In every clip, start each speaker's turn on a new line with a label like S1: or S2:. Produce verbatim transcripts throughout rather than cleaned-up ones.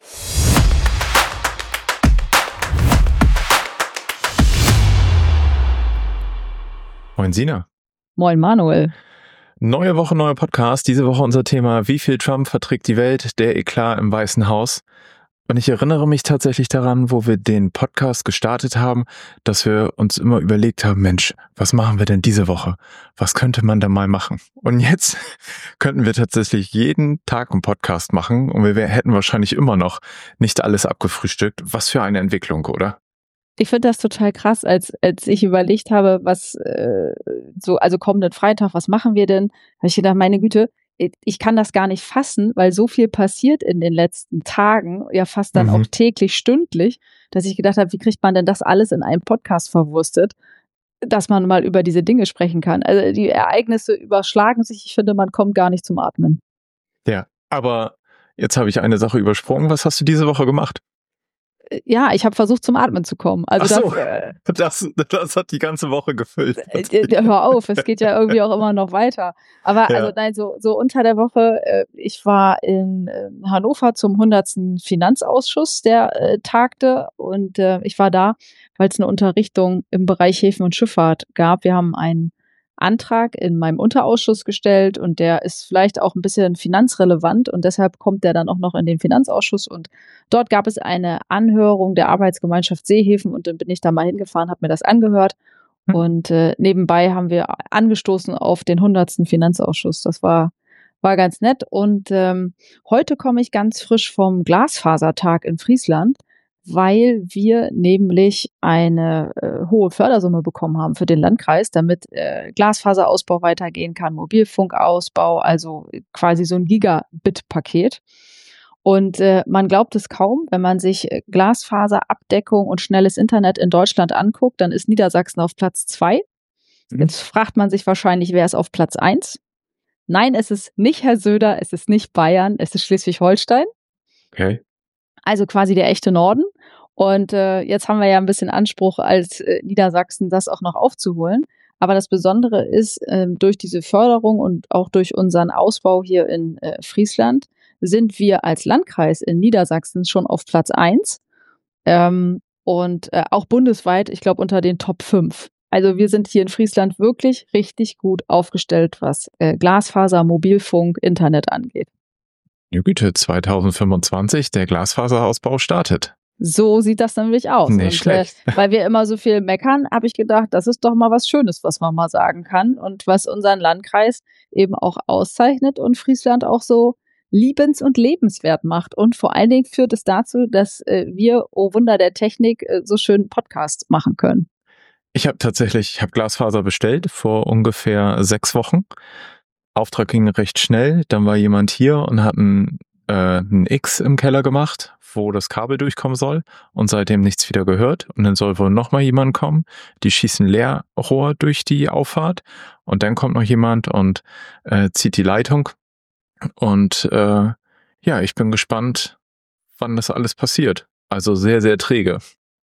S1: Moin Sina.
S2: Moin Manuel.
S1: Neue Woche, neuer Podcast. Diese Woche unser Thema: Wie viel Trump verträgt die Welt? Der Eklat im Weißen Haus. Und ich erinnere mich tatsächlich daran, wo wir den Podcast gestartet haben, dass wir uns immer überlegt haben, Mensch, was machen wir denn diese Woche? Was könnte man da mal machen? Und jetzt könnten wir tatsächlich jeden Tag einen Podcast machen und wir hätten wahrscheinlich immer noch nicht alles abgefrühstückt. Was für eine Entwicklung, oder?
S2: Ich finde das total krass, als als ich überlegt habe, was äh, so, also kommenden Freitag, was machen wir denn? Habe ich gedacht, meine Güte, ich kann das gar nicht fassen, weil so viel passiert in den letzten Tagen, ja fast dann
S1: Mhm.
S2: auch täglich, stündlich, dass ich gedacht habe, wie kriegt man denn das alles in einem Podcast verwurstet, dass man mal über diese Dinge sprechen kann. Also die Ereignisse überschlagen sich. Ich finde, man kommt gar nicht zum Atmen.
S1: Ja, aber jetzt habe ich eine Sache übersprungen. Was hast du diese Woche gemacht?
S2: Ja, ich habe versucht, zum Atmen zu kommen. Also
S1: Ach so,
S2: das, äh,
S1: das, das hat die ganze Woche gefüllt.
S2: äh, äh, hör auf, es geht ja irgendwie auch immer noch weiter. Aber
S1: Ja.
S2: also nein, so, so unter der Woche, äh, ich war in äh, Hannover zum hundertsten Finanzausschuss, der äh, tagte, und äh, ich war da, weil es eine Unterrichtung im Bereich Häfen und Schifffahrt gab. Wir haben einen Antrag in meinem Unterausschuss gestellt und der ist vielleicht auch ein bisschen finanzrelevant und deshalb kommt der dann auch noch in den Finanzausschuss, und dort gab es eine Anhörung der Arbeitsgemeinschaft Seehäfen und dann bin ich da mal hingefahren, habe mir das angehört
S1: Hm.
S2: und äh, nebenbei haben wir angestoßen auf den hundertsten Finanzausschuss. Das war war ganz nett, und ähm, heute komme ich ganz frisch vom Glasfasertag in Friesland, weil wir nämlich eine äh, hohe Fördersumme bekommen haben für den Landkreis, damit äh, Glasfaserausbau weitergehen kann, Mobilfunkausbau, also quasi so ein Gigabit-Paket. Und äh, man glaubt es kaum, wenn man sich äh, Glasfaserabdeckung und schnelles Internet in Deutschland anguckt, dann ist Niedersachsen auf Platz zwei.
S1: Mhm.
S2: Jetzt fragt man sich wahrscheinlich, wer ist auf Platz eins? Nein, es ist nicht Herr Söder, es ist nicht Bayern, es ist Schleswig-Holstein.
S1: Okay.
S2: Also quasi der echte Norden. Und äh, jetzt haben wir ja ein bisschen Anspruch als äh, Niedersachsen, das auch noch aufzuholen. Aber das Besondere ist, ähm, durch diese Förderung und auch durch unseren Ausbau hier in äh, Friesland sind wir als Landkreis in Niedersachsen schon auf Platz eins. Ähm, und äh, auch bundesweit, ich glaube, unter den Top fünf. Also wir sind hier in Friesland wirklich richtig gut aufgestellt, was äh, Glasfaser, Mobilfunk, Internet angeht.
S1: Ja, Güte, zwanzig fünfundzwanzig, der Glasfaserausbau startet.
S2: So sieht das nämlich aus.
S1: Nicht
S2: und,
S1: schlecht.
S2: Äh, weil wir immer so viel meckern, habe ich gedacht, das ist doch mal was Schönes, was man mal sagen kann und was unseren Landkreis eben auch auszeichnet und Friesland auch so liebens- und lebenswert macht. Und vor allen Dingen führt es dazu, dass äh, wir, oh Wunder der Technik, äh, so schön Podcasts machen können.
S1: Ich habe tatsächlich, ich habe Glasfaser bestellt vor ungefähr sechs Wochen. Auftrag ging recht schnell. Dann war jemand hier und hat ein, äh, ein X im Keller gemacht, wo das Kabel durchkommen soll, und seitdem nichts wieder gehört. Und dann soll wohl nochmal jemand kommen. Die schießen Leerrohr durch die Auffahrt und dann kommt noch jemand und äh, zieht die Leitung. Und äh, ja, ich bin gespannt, wann das alles passiert. Also sehr, sehr träge.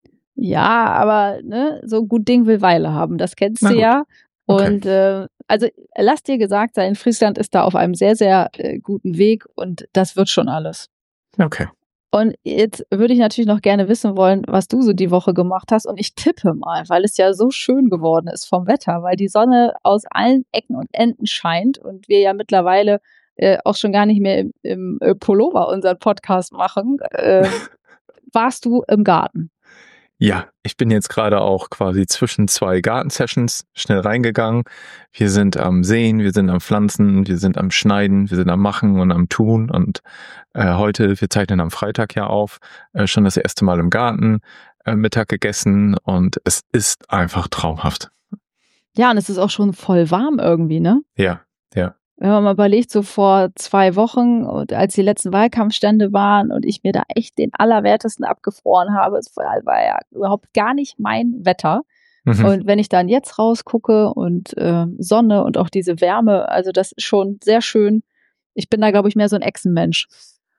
S2: Ja, aber ne, so gut Ding will Weile haben, das kennst
S1: Na
S2: du
S1: gut.
S2: ja.
S1: Okay.
S2: Und äh, also lass dir gesagt sein, Friesland ist da auf einem sehr, sehr äh, guten Weg und das wird schon alles.
S1: Okay.
S2: Und jetzt würde ich natürlich noch gerne wissen wollen, was du so die Woche gemacht hast. Und ich tippe mal, weil es ja so schön geworden ist vom Wetter, weil die Sonne aus allen Ecken und Enden scheint und wir ja mittlerweile äh, auch schon gar nicht mehr im, im äh, Pullover unseren Podcast machen. Äh, warst du im Garten?
S1: Ja, ich bin jetzt gerade auch quasi zwischen zwei Gartensessions schnell reingegangen. Wir sind am Säen, wir sind am Pflanzen, wir sind am Schneiden, wir sind am Machen und am Tun. Und äh, heute, wir zeichnen am Freitag ja auf, äh, schon das erste Mal im Garten äh, Mittag gegessen und es ist einfach traumhaft.
S2: Ja, und es ist auch schon voll warm irgendwie, ne?
S1: Ja, ja.
S2: Wenn man mal überlegt, so vor zwei Wochen, und als die letzten Wahlkampfstände waren und ich mir da echt den Allerwertesten abgefroren habe, es war, war ja überhaupt gar nicht mein Wetter.
S1: Mhm.
S2: Und wenn ich dann jetzt rausgucke und äh, Sonne und auch diese Wärme, also das ist schon sehr schön. Ich bin da, glaube ich, mehr so ein Echsenmensch.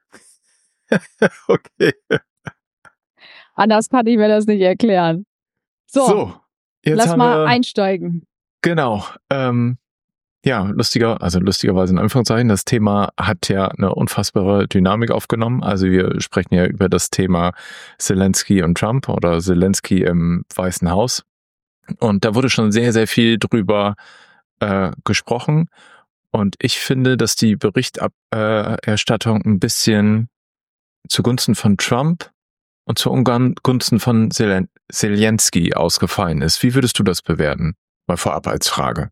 S1: Okay.
S2: Anders kann ich mir das nicht erklären. So,
S1: So, jetzt
S2: lass
S1: haben
S2: mal
S1: wir,
S2: einsteigen.
S1: genau, ähm, Ja, lustiger, also lustigerweise in Anführungszeichen, das Thema hat ja eine unfassbare Dynamik aufgenommen. Also wir sprechen ja über das Thema Zelensky und Trump oder Zelensky im Weißen Haus. Und da wurde schon sehr, sehr viel drüber äh, gesprochen. Und ich finde, dass die Berichterstattung ein bisschen zugunsten von Trump und zugunsten von Zelen- Zelensky ausgefallen ist. Wie würdest du das bewerten? Mal vorab als Frage.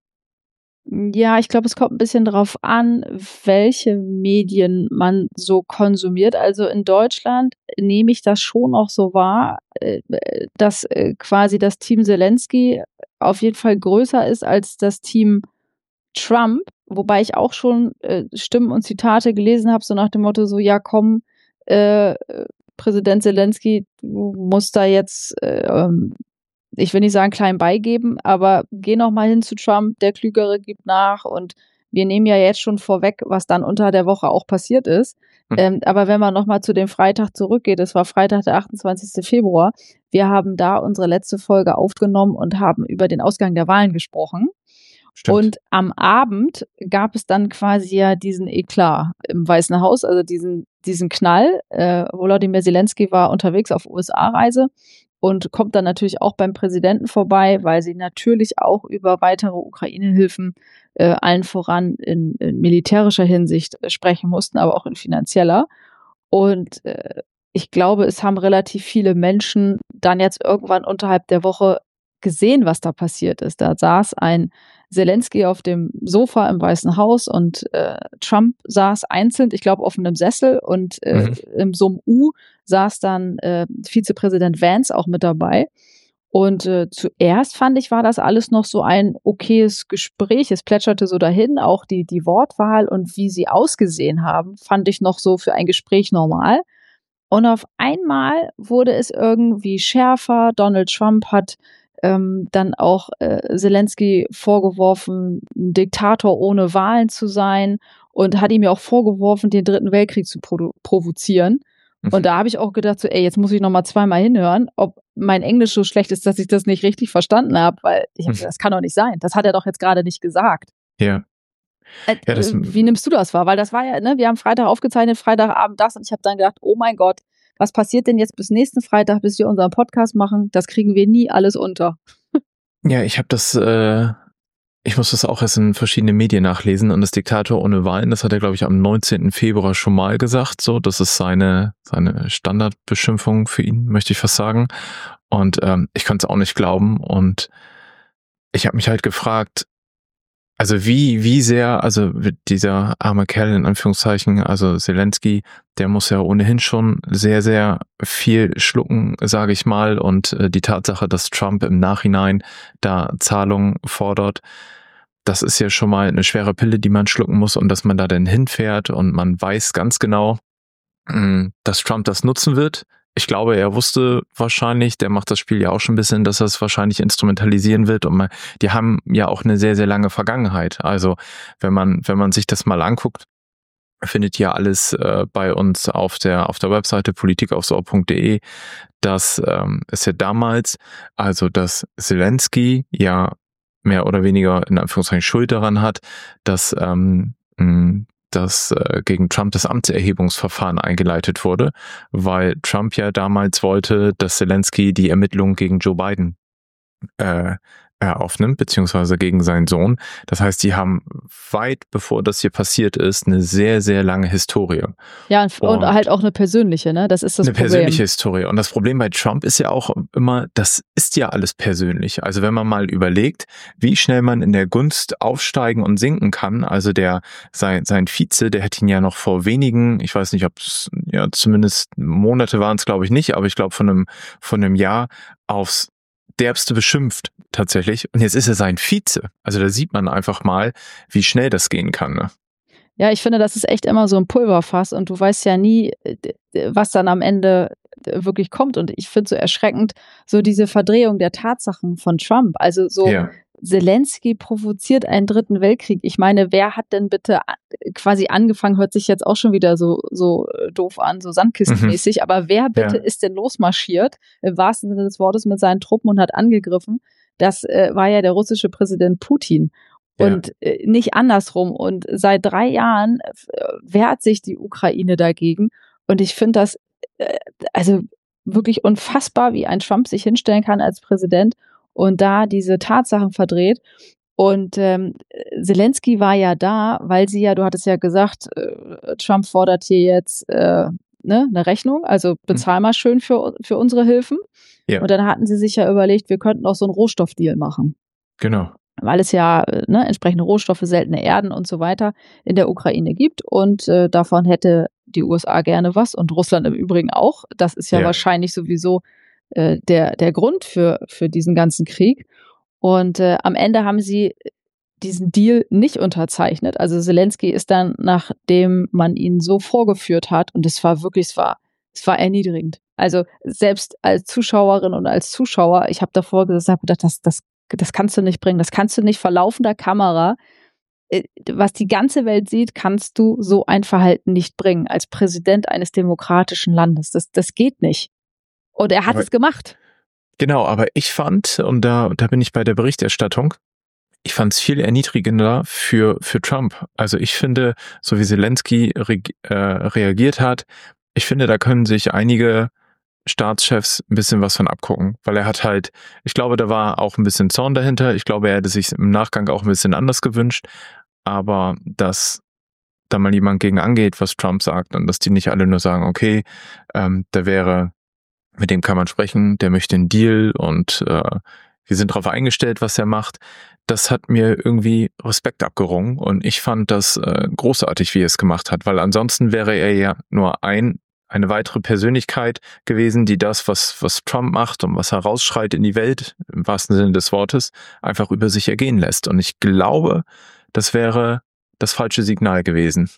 S2: Ja, ich glaube, es kommt ein bisschen drauf an, welche Medien man so konsumiert. Also in Deutschland nehme ich das schon auch so wahr, äh, dass äh, quasi das Team Zelensky auf jeden Fall größer ist als das Team Trump, wobei ich auch schon äh, Stimmen und Zitate gelesen habe, so nach dem Motto, so ja komm, äh, Präsident Zelensky, du musst da jetzt, äh, ähm, ich will nicht sagen klein beigeben, aber geh noch mal hin zu Trump, der Klügere gibt nach und wir nehmen ja jetzt schon vorweg, was dann unter der Woche auch passiert ist.
S1: Hm.
S2: Ähm, aber wenn man noch mal zu dem Freitag zurückgeht, es war Freitag, der achtundzwanzigster Februar, wir haben da unsere letzte Folge aufgenommen und haben über den Ausgang der Wahlen gesprochen.
S1: Stimmt.
S2: Und am Abend gab es dann quasi ja diesen Eklat im Weißen Haus, also diesen, diesen Knall. Äh, Volodymyr Zelensky war unterwegs auf U S A-Reise und kommt dann natürlich auch beim Präsidenten vorbei, weil sie natürlich auch über weitere Ukraine-Hilfen äh, allen voran in, in militärischer Hinsicht äh, sprechen mussten, aber auch in finanzieller. Und äh, ich glaube, es haben relativ viele Menschen dann jetzt irgendwann unterhalb der Woche gesehen, was da passiert ist. Da saß ein Zelensky auf dem Sofa im Weißen Haus und äh, Trump saß einzeln, ich glaube, auf einem Sessel und äh, mhm. in so einem U saß dann äh, Vizepräsident Vance auch mit dabei. Und äh, zuerst fand ich, war das alles noch so ein okayes Gespräch. Es plätscherte so dahin, auch die, die Wortwahl und wie sie ausgesehen haben, fand ich noch so für ein Gespräch normal. Und auf einmal wurde es irgendwie schärfer. Donald Trump hat ähm, dann auch äh, Zelensky vorgeworfen, ein Diktator ohne Wahlen zu sein und hat ihm ja auch vorgeworfen, den Dritten Weltkrieg zu produ- provozieren. Mhm. Und da habe ich auch gedacht, so, ey, jetzt muss ich noch mal zweimal hinhören, ob mein Englisch so schlecht ist, dass ich das nicht richtig verstanden habe, weil ich hab, mhm. das kann doch nicht sein. Das hat er doch jetzt gerade nicht gesagt.
S1: Ja.
S2: Äh, ja das, wie nimmst du das wahr? Weil das war ja, ne, wir haben Freitag aufgezeichnet, Freitagabend das und ich habe dann gedacht, oh mein Gott, was passiert denn jetzt bis nächsten Freitag, bis wir unseren Podcast machen? Das kriegen wir nie alles unter.
S1: Ja, ich habe das, äh, ich muss das auch erst in verschiedene Medien nachlesen und das Diktator ohne Wahlen, das hat er, glaube ich, am neunzehnten Februar schon mal gesagt, so, das ist seine, seine Standardbeschimpfung für ihn, möchte ich fast sagen. Und ähm, ich konnte es auch nicht glauben und ich habe mich halt gefragt, also wie, wie sehr, also dieser arme Kerl in Anführungszeichen, also Zelensky, der muss ja ohnehin schon sehr, sehr viel schlucken, sage ich mal. Und äh, die Tatsache, dass Trump im Nachhinein da Zahlungen fordert, das ist ja schon mal eine schwere Pille, die man schlucken muss und dass man da dann hinfährt und man weiß ganz genau, mh, dass Trump das nutzen wird. Ich glaube, er wusste wahrscheinlich, der macht das Spiel ja auch schon ein bisschen, dass er es wahrscheinlich instrumentalisieren wird und man, die haben ja auch eine sehr, sehr lange Vergangenheit. Also wenn man, wenn man sich das mal anguckt, findet ihr alles äh, bei uns auf der, auf der Webseite politikaufs-ohr punkt de, dass ähm, es ja damals, also dass Zelensky ja mehr oder weniger in Anführungszeichen Schuld daran hat, dass ähm, mh, dass äh, gegen Trump das Amtserhebungsverfahren eingeleitet wurde, weil Trump ja damals wollte, dass Zelensky die Ermittlungen gegen Joe Biden äh, äh, aufnimmt, beziehungsweise gegen seinen Sohn. Das heißt, die haben weit bevor das hier passiert ist, eine sehr, sehr lange Historie.
S2: Ja, und, und halt auch eine persönliche, ne? Das ist das
S1: eine
S2: Problem.
S1: Eine persönliche Historie. Und das Problem bei Trump ist ja auch immer, das ist ja alles persönlich. Also wenn man mal überlegt, wie schnell man in der Gunst aufsteigen und sinken kann, also der, sein, sein Vize, der hat ihn ja noch vor wenigen, ich weiß nicht, ob es, ja, zumindest Monate waren es, glaube ich nicht, aber ich glaube von einem, von einem Jahr aufs Derbste beschimpft tatsächlich. Und jetzt ist er sein Vize. Also da sieht man einfach mal, wie schnell das gehen kann. Ne?
S2: Ja, ich finde, das ist echt immer so ein Pulverfass und du weißt ja nie, was dann am Ende wirklich kommt. Und ich finde so erschreckend, so diese Verdrehung der Tatsachen von Trump. Also so ja. Zelensky provoziert einen dritten Weltkrieg. Ich meine, wer hat denn bitte quasi angefangen, hört sich jetzt auch schon wieder so, so doof an, so sandkistenmäßig, mhm. aber wer bitte ja. ist denn losmarschiert, im wahrsten Sinne des Wortes, mit seinen Truppen und hat angegriffen? Das äh, war ja der russische Präsident Putin.
S1: Ja.
S2: und äh, nicht andersrum. Und seit drei Jahren äh, wehrt sich die Ukraine dagegen. Und ich finde das äh, also wirklich unfassbar, wie ein Trump sich hinstellen kann als Präsident und da diese Tatsachen verdreht. Und ähm, Zelensky war ja da, weil sie ja, du hattest ja gesagt, äh, Trump fordert hier jetzt äh, ne, eine Rechnung, also bezahl mal schön für, für unsere Hilfen.
S1: Ja.
S2: Und dann hatten sie sich ja überlegt, wir könnten auch so einen Rohstoffdeal machen.
S1: Genau.
S2: Weil es ja ne, entsprechende Rohstoffe, seltene Erden und so weiter in der Ukraine gibt. Und äh, davon hätte die U S A gerne was und Russland im Übrigen auch. Das ist ja,
S1: Ja.
S2: wahrscheinlich sowieso äh, der, der Grund für, für diesen ganzen Krieg. Und äh, am Ende haben sie diesen Deal nicht unterzeichnet. Also Zelensky ist dann, nachdem man ihn so vorgeführt hat, und es war wirklich, es war, es war erniedrigend. Also selbst als Zuschauerin und als Zuschauer, ich habe davor gesagt, hab gedacht, das, das, das kannst du nicht bringen, das kannst du nicht vor laufender Kamera. Was die ganze Welt sieht, kannst du so ein Verhalten nicht bringen als Präsident eines demokratischen Landes. Das, das geht nicht. Und er hat
S1: Aber
S2: es gemacht.
S1: Genau, aber ich fand, und da, da bin ich bei der Berichterstattung, ich fand es viel erniedrigender für, für Trump. Also ich finde, so wie Zelensky re, äh, reagiert hat, ich finde, da können sich einige Staatschefs ein bisschen was von abgucken, weil er hat halt, ich glaube, da war auch ein bisschen Zorn dahinter. Ich glaube, er hätte sich im Nachgang auch ein bisschen anders gewünscht, aber dass da mal jemand gegen angeht, was Trump sagt, und dass die nicht alle nur sagen, okay, ähm, da wäre, mit dem kann man sprechen, der möchte einen Deal und äh, wir sind darauf eingestellt, was er macht. Das hat mir irgendwie Respekt abgerungen und ich fand das äh, großartig, wie er es gemacht hat, weil ansonsten wäre er ja nur ein eine weitere Persönlichkeit gewesen, die das, was was Trump macht und was er rausschreit in die Welt, im wahrsten Sinne des Wortes, einfach über sich ergehen lässt. Und ich glaube, das wäre das falsche Signal gewesen.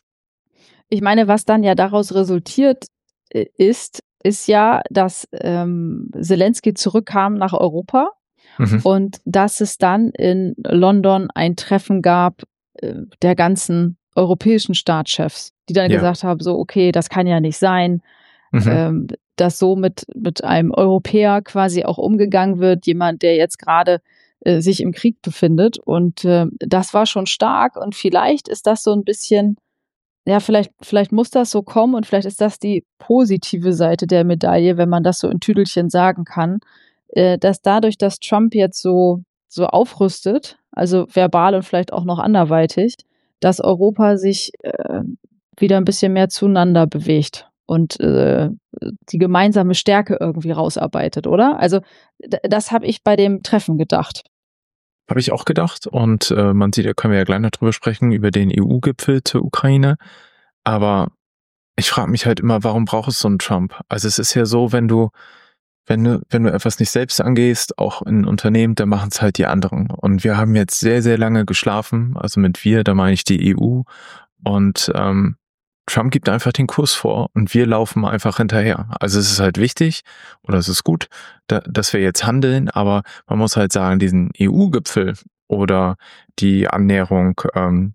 S2: Ich meine, was dann ja daraus resultiert äh, ist, ist ja, dass ähm, Zelensky zurückkam nach Europa
S1: Mhm.
S2: und dass es dann in London ein Treffen gab äh, der ganzen europäischen Staatschefs, die dann
S1: Ja.
S2: gesagt haben, so, okay, das kann ja nicht sein,
S1: Mhm.
S2: ähm, dass so mit, mit einem Europäer quasi auch umgegangen wird, jemand, der jetzt gerade äh, sich im Krieg befindet. Und äh, das war schon stark und vielleicht ist das so ein bisschen, ja, vielleicht, vielleicht muss das so kommen und vielleicht ist das die positive Seite der Medaille, wenn man das so in Tüdelchen sagen kann, äh, dass dadurch, dass Trump jetzt so, so aufrüstet, also verbal und vielleicht auch noch anderweitig, dass Europa sich äh, wieder ein bisschen mehr zueinander bewegt und äh, die gemeinsame Stärke irgendwie rausarbeitet, oder? Also d- das habe ich bei dem Treffen gedacht.
S1: Habe ich auch gedacht und äh, man sieht, da können wir ja gleich noch drüber sprechen, über den E U-Gipfel zur Ukraine. Aber ich frage mich halt immer, warum braucht es so einen Trump? Also es ist ja so, wenn du, wenn du, wenn du etwas nicht selbst angehst, auch in Unternehmen, dann machen es halt die anderen. Und wir haben jetzt sehr, sehr lange geschlafen, also mit wir, da meine ich die E U. Und ähm, Trump gibt einfach den Kurs vor und wir laufen einfach hinterher. Also es ist halt wichtig oder es ist gut, da, dass wir jetzt handeln, aber man muss halt sagen, diesen E U-Gipfel oder die Annäherung ähm,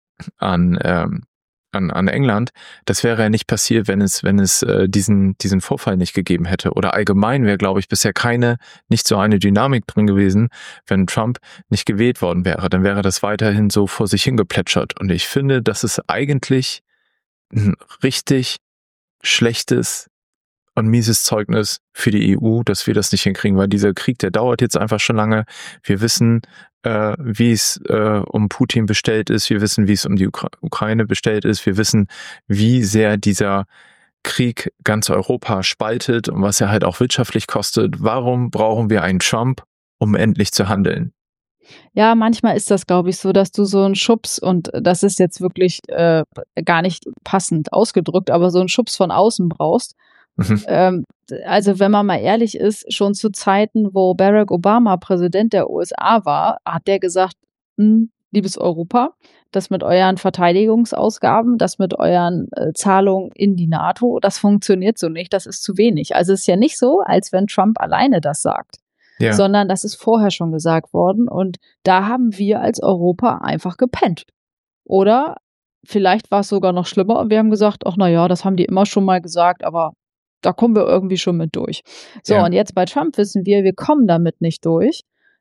S1: an, ähm, an, an England, das wäre ja nicht passiert, wenn es, wenn es äh, diesen, diesen Vorfall nicht gegeben hätte. Oder allgemein wäre, glaube ich, bisher keine, nicht so eine Dynamik drin gewesen, wenn Trump nicht gewählt worden wäre. Dann wäre das weiterhin so vor sich hingeplätschert. Und ich finde, das ist eigentlich ein richtig schlechtes und mieses Zeugnis für die E U, dass wir das nicht hinkriegen, weil dieser Krieg, der dauert jetzt einfach schon lange. Wir wissen, äh, wie es äh, um Putin bestellt ist. Wir wissen, wie es um die Ukra- Ukraine bestellt ist. Wir wissen, wie sehr dieser Krieg ganz Europa spaltet und was er halt auch wirtschaftlich kostet. Warum brauchen wir einen Trump, um endlich zu handeln?
S2: Ja, manchmal ist das, glaube ich, so, dass du so einen Schubs, und das ist jetzt wirklich äh, gar nicht passend ausgedrückt, aber so einen Schubs von außen brauchst.
S1: Mhm.
S2: Ähm, also wenn man mal ehrlich ist, schon zu Zeiten, wo Barack Obama Präsident der U S A war, hat der gesagt, hm, liebes Europa, das mit euren Verteidigungsausgaben, das mit euren äh, Zahlungen in die NATO, das funktioniert so nicht, das ist zu wenig. Also es ist ja nicht so, als wenn Trump alleine das sagt.
S1: Ja.
S2: Sondern das ist vorher schon gesagt worden und da haben wir als Europa einfach gepennt. Oder vielleicht war es sogar noch schlimmer und wir haben gesagt, ach na ja, das haben die immer schon mal gesagt, aber da kommen wir irgendwie schon mit durch. So,
S1: Ja.
S2: und jetzt bei Trump wissen wir, wir kommen damit nicht durch.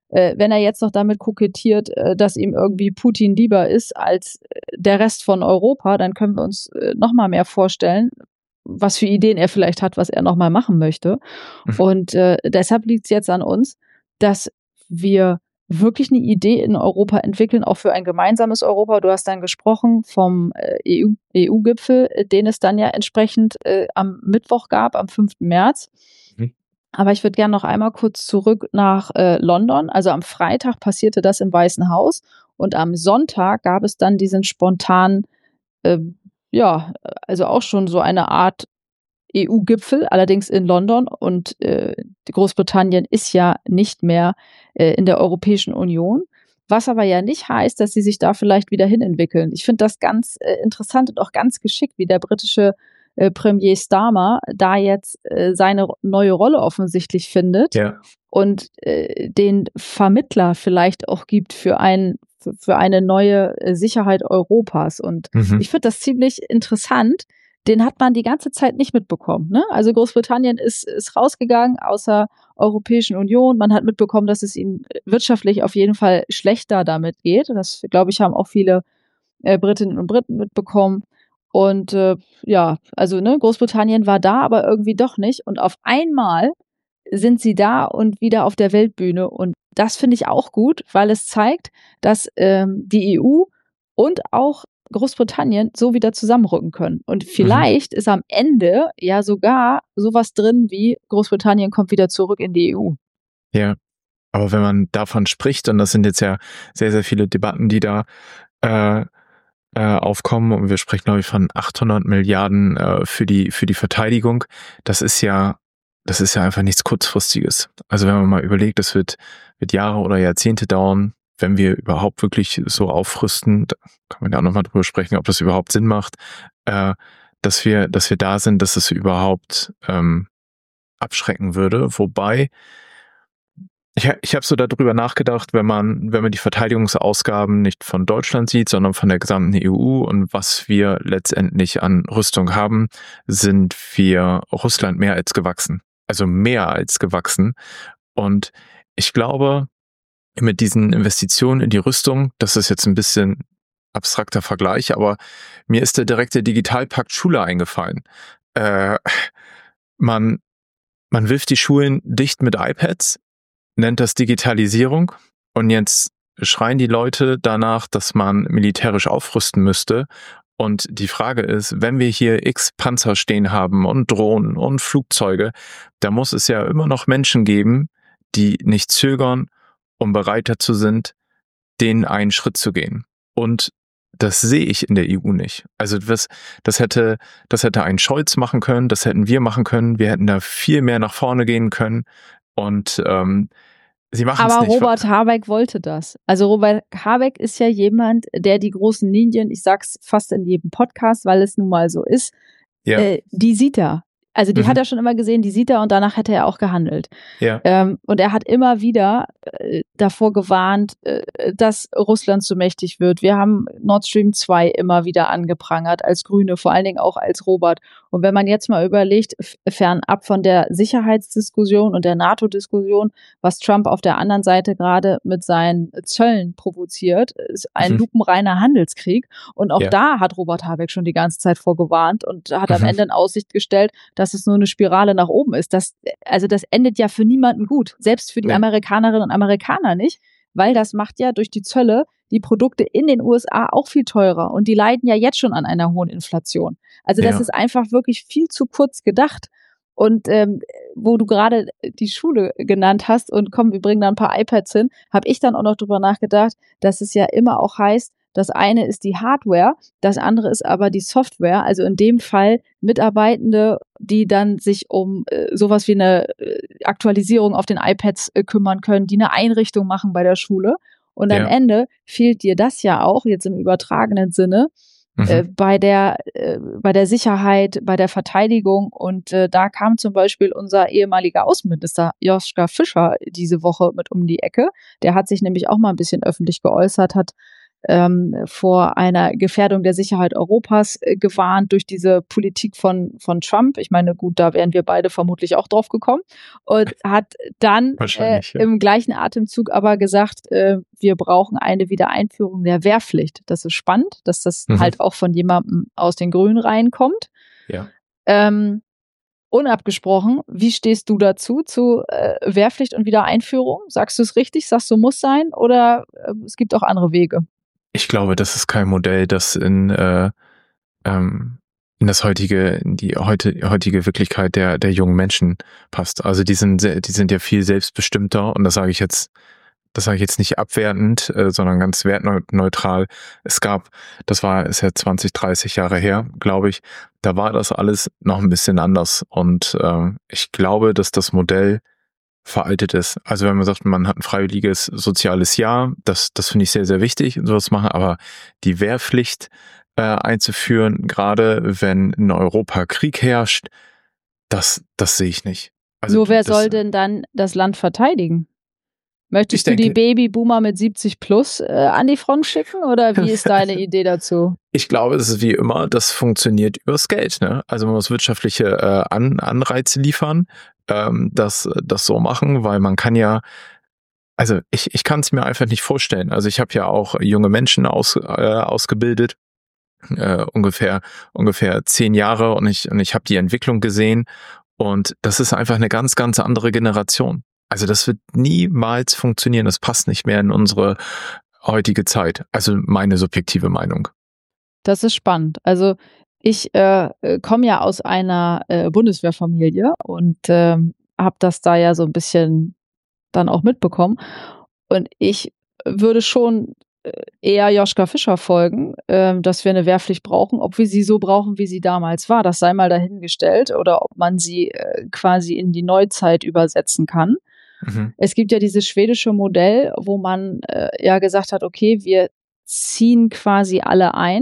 S2: äh, wenn er jetzt noch damit kokettiert, äh, dass ihm irgendwie Putin lieber ist als der Rest von Europa, dann können wir uns äh, noch mal mehr vorstellen, was für Ideen er vielleicht hat, was er noch mal machen möchte. Mhm. Und äh, deshalb liegt es jetzt an uns, dass wir wirklich eine Idee in Europa entwickeln, auch für ein gemeinsames Europa. Du hast dann gesprochen vom äh, E U, E U-Gipfel, den es dann ja entsprechend äh, am Mittwoch gab, am fünften März. Mhm. Aber ich würde gerne noch einmal kurz zurück nach äh, London. Also am Freitag passierte das im Weißen Haus und am Sonntag gab es dann diesen spontanen, äh, ja, also auch schon so eine Art E U-Gipfel, allerdings in London, und äh, Großbritannien ist ja nicht mehr äh, in der Europäischen Union, was aber ja nicht heißt, dass sie sich da vielleicht wieder hinentwickeln. Ich finde das ganz äh, interessant und auch ganz geschickt, wie der britische äh, Premier Starmer da jetzt äh, seine neue Rolle offensichtlich findet, ja, und äh, den Vermittler vielleicht auch gibt für ein für, für eine neue äh, Sicherheit Europas. Und mhm. ich finde das ziemlich interessant. Den hat man die ganze Zeit nicht mitbekommen. Ne? Also Großbritannien ist, ist rausgegangen aus der Europäischen Union. Man hat mitbekommen, dass es ihnen wirtschaftlich auf jeden Fall schlechter damit geht. Das, glaube ich, haben auch viele äh, Britinnen und Briten mitbekommen. Und äh, ja, also ne, Großbritannien war da, aber irgendwie doch nicht. Und auf einmal sind sie da und wieder auf der Weltbühne. Und das finde ich auch gut, weil es zeigt, dass ähm, die E U und auch Großbritannien so wieder zusammenrücken können. Und vielleicht mhm. ist am Ende ja sogar sowas drin wie Großbritannien kommt wieder zurück in die E U.
S1: Ja, aber wenn man davon spricht, und das sind jetzt ja sehr, sehr viele Debatten, die da äh, äh, aufkommen, und wir sprechen, glaube ich, von achthundert Milliarden äh, für die für die Verteidigung, das ist ja das ist ja einfach nichts Kurzfristiges. Also wenn man mal überlegt, das wird, wird Jahre oder Jahrzehnte dauern, wenn wir überhaupt wirklich so aufrüsten, da kann man ja auch nochmal drüber sprechen, ob das überhaupt Sinn macht, äh, dass wir, dass wir da sind, dass es überhaupt ähm, abschrecken würde. Wobei, ich, ich habe so darüber nachgedacht, wenn man, wenn man die Verteidigungsausgaben nicht von Deutschland sieht, sondern von der gesamten E U und was wir letztendlich an Rüstung haben, sind wir Russland mehr als gewachsen. Also mehr als gewachsen. Und ich glaube, mit diesen Investitionen in die Rüstung, das ist jetzt ein bisschen abstrakter Vergleich, aber mir ist der direkte Digitalpakt Schule eingefallen. Äh, man, man wirft die Schulen dicht mit iPads, nennt das Digitalisierung, und jetzt schreien die Leute danach, dass man militärisch aufrüsten müsste. Und die Frage ist, wenn wir hier x Panzer stehen haben und Drohnen und Flugzeuge, da muss es ja immer noch Menschen geben, die nicht zögern und bereit dazu sind, den einen Schritt zu gehen. Und das sehe ich in der E U nicht. Also das, das hätte, das hätte ein Scholz machen können, das hätten wir machen können, wir hätten da viel mehr nach vorne gehen können. Und ähm, sie machen es nicht.
S2: Aber Robert Habeck wollte das. Also Robert Habeck ist ja jemand, der die großen Linien, ich sag's fast in jedem Podcast, weil es nun mal so ist, ja. äh, die sieht er. Also die mhm. hat er schon immer gesehen, die sieht er, und danach hätte er auch gehandelt. Ja. Ähm, und er hat immer wieder äh, davor gewarnt, äh, dass Russland zu mächtig wird. Wir haben Nord Stream zwei immer wieder angeprangert, als Grüne, vor allen Dingen auch als Robert. Und wenn man jetzt mal überlegt, fernab von der Sicherheitsdiskussion und der NATO-Diskussion, was Trump auf der anderen Seite gerade mit seinen Zöllen provoziert, ist ein mhm. lupenreiner Handelskrieg. Und auch ja. da hat Robert Habeck schon die ganze Zeit vorgewarnt und hat mhm. am Ende in Aussicht gestellt, dass es nur eine Spirale nach oben ist. Das, also das endet ja für niemanden gut. Selbst für die nee. Amerikanerinnen und Amerikaner nicht, weil das macht ja durch die Zölle die Produkte in den U S A auch viel teurer. Und die leiden ja jetzt schon an einer hohen Inflation. Also das ja. ist einfach wirklich viel zu kurz gedacht. Und ähm, wo du gerade die Schule genannt hast und komm, wir bringen da ein paar iPads hin, habe ich dann auch noch drüber nachgedacht, dass es ja immer auch heißt, das eine ist die Hardware, das andere ist aber die Software. Also in dem Fall Mitarbeitende, die dann sich um äh, sowas wie eine äh, Aktualisierung auf den iPads äh, kümmern können, die eine Einrichtung machen bei der Schule. Und am ja. Ende fehlt dir das ja auch, jetzt im übertragenen Sinne, mhm. äh, bei der äh, bei der Sicherheit, bei der Verteidigung. Und äh, da kam zum Beispiel unser ehemaliger Außenminister Joschka Fischer diese Woche mit um die Ecke. Der hat sich nämlich auch mal ein bisschen öffentlich geäußert, hat ähm, vor einer Gefährdung der Sicherheit Europas äh, gewarnt durch diese Politik von, von Trump. Ich meine, gut, da wären wir beide vermutlich auch drauf gekommen. Und hat dann äh,
S1: Wahrscheinlich, ja.
S2: im gleichen Atemzug aber gesagt, äh, wir brauchen eine Wiedereinführung der Wehrpflicht. Das ist spannend, dass das
S1: Mhm.
S2: halt auch von jemandem aus den Grünen reinkommt.
S1: Ja.
S2: Ähm, unabgesprochen, wie stehst du dazu, zu äh, Wehrpflicht und Wiedereinführung? Sagst du es richtig? Sagst du, muss sein? Oder äh, es gibt auch andere Wege?
S1: Ich glaube, das ist kein Modell, das in, äh, ähm, in das heutige, in die heute, heutige Wirklichkeit der, der jungen Menschen passt. Also die sind, sehr, die sind ja viel selbstbestimmter, und das sage ich jetzt, das sage ich jetzt nicht abwertend, äh, sondern ganz wertneutral. Es gab, das war, ist ja zwanzig, dreißig Jahre her, glaube ich, da war das alles noch ein bisschen anders, und äh, ich glaube, dass das Modell veraltet ist. Also wenn man sagt, man hat ein freiwilliges soziales Jahr, das, das finde ich sehr, sehr wichtig, sowas machen, aber die Wehrpflicht äh, einzuführen, gerade wenn in Europa Krieg herrscht, das, das sehe ich nicht. Also
S2: Nur wer
S1: das,
S2: soll denn dann das Land verteidigen? Möchtest
S1: Ich
S2: du die
S1: denke-
S2: Babyboomer mit siebzig plus äh, an die Front schicken oder wie ist deine Idee dazu?
S1: Ich glaube, es ist wie immer, das funktioniert übers Geld. Ne? Also man muss wirtschaftliche äh, An Anreize liefern, ähm, das, das so machen, weil man kann ja, also ich, ich kann es mir einfach nicht vorstellen. Also ich habe ja auch junge Menschen aus, äh, ausgebildet, äh, ungefähr ungefähr zehn Jahre, und ich, und ich habe die Entwicklung gesehen, und das ist einfach eine ganz, ganz andere Generation. Also das wird niemals funktionieren, das passt nicht mehr in unsere heutige Zeit. Also meine subjektive Meinung.
S2: Das ist spannend. Also ich äh, komme ja aus einer äh, Bundeswehrfamilie und ähm, habe das da ja so ein bisschen dann auch mitbekommen. Und ich würde schon äh, eher Joschka Fischer folgen, äh, dass wir eine Wehrpflicht brauchen. Ob wir sie so brauchen, wie sie damals war, das sei mal dahingestellt, oder ob man sie äh, quasi in die Neuzeit übersetzen kann.
S1: Mhm.
S2: Es gibt ja dieses schwedische Modell, wo man äh, ja gesagt hat, okay, wir ziehen quasi alle ein,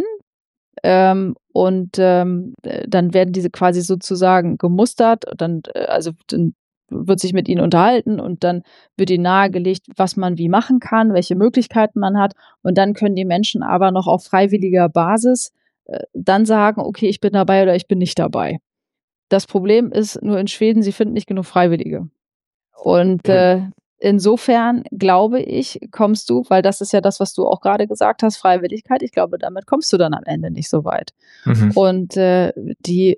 S2: ähm, und ähm, äh, dann werden diese quasi sozusagen gemustert, dann, äh, also dann wird sich mit ihnen unterhalten und dann wird ihnen nahegelegt, was man wie machen kann, welche Möglichkeiten man hat, und dann können die Menschen aber noch auf freiwilliger Basis äh, dann sagen, okay, ich bin dabei oder ich bin nicht dabei. Das Problem ist nur in Schweden, sie finden nicht genug Freiwillige. Und äh, insofern glaube ich, kommst du, weil das ist ja das, was du auch gerade gesagt hast, Freiwilligkeit, ich glaube, damit kommst du dann am Ende nicht so weit.
S1: Mhm.
S2: Und äh, die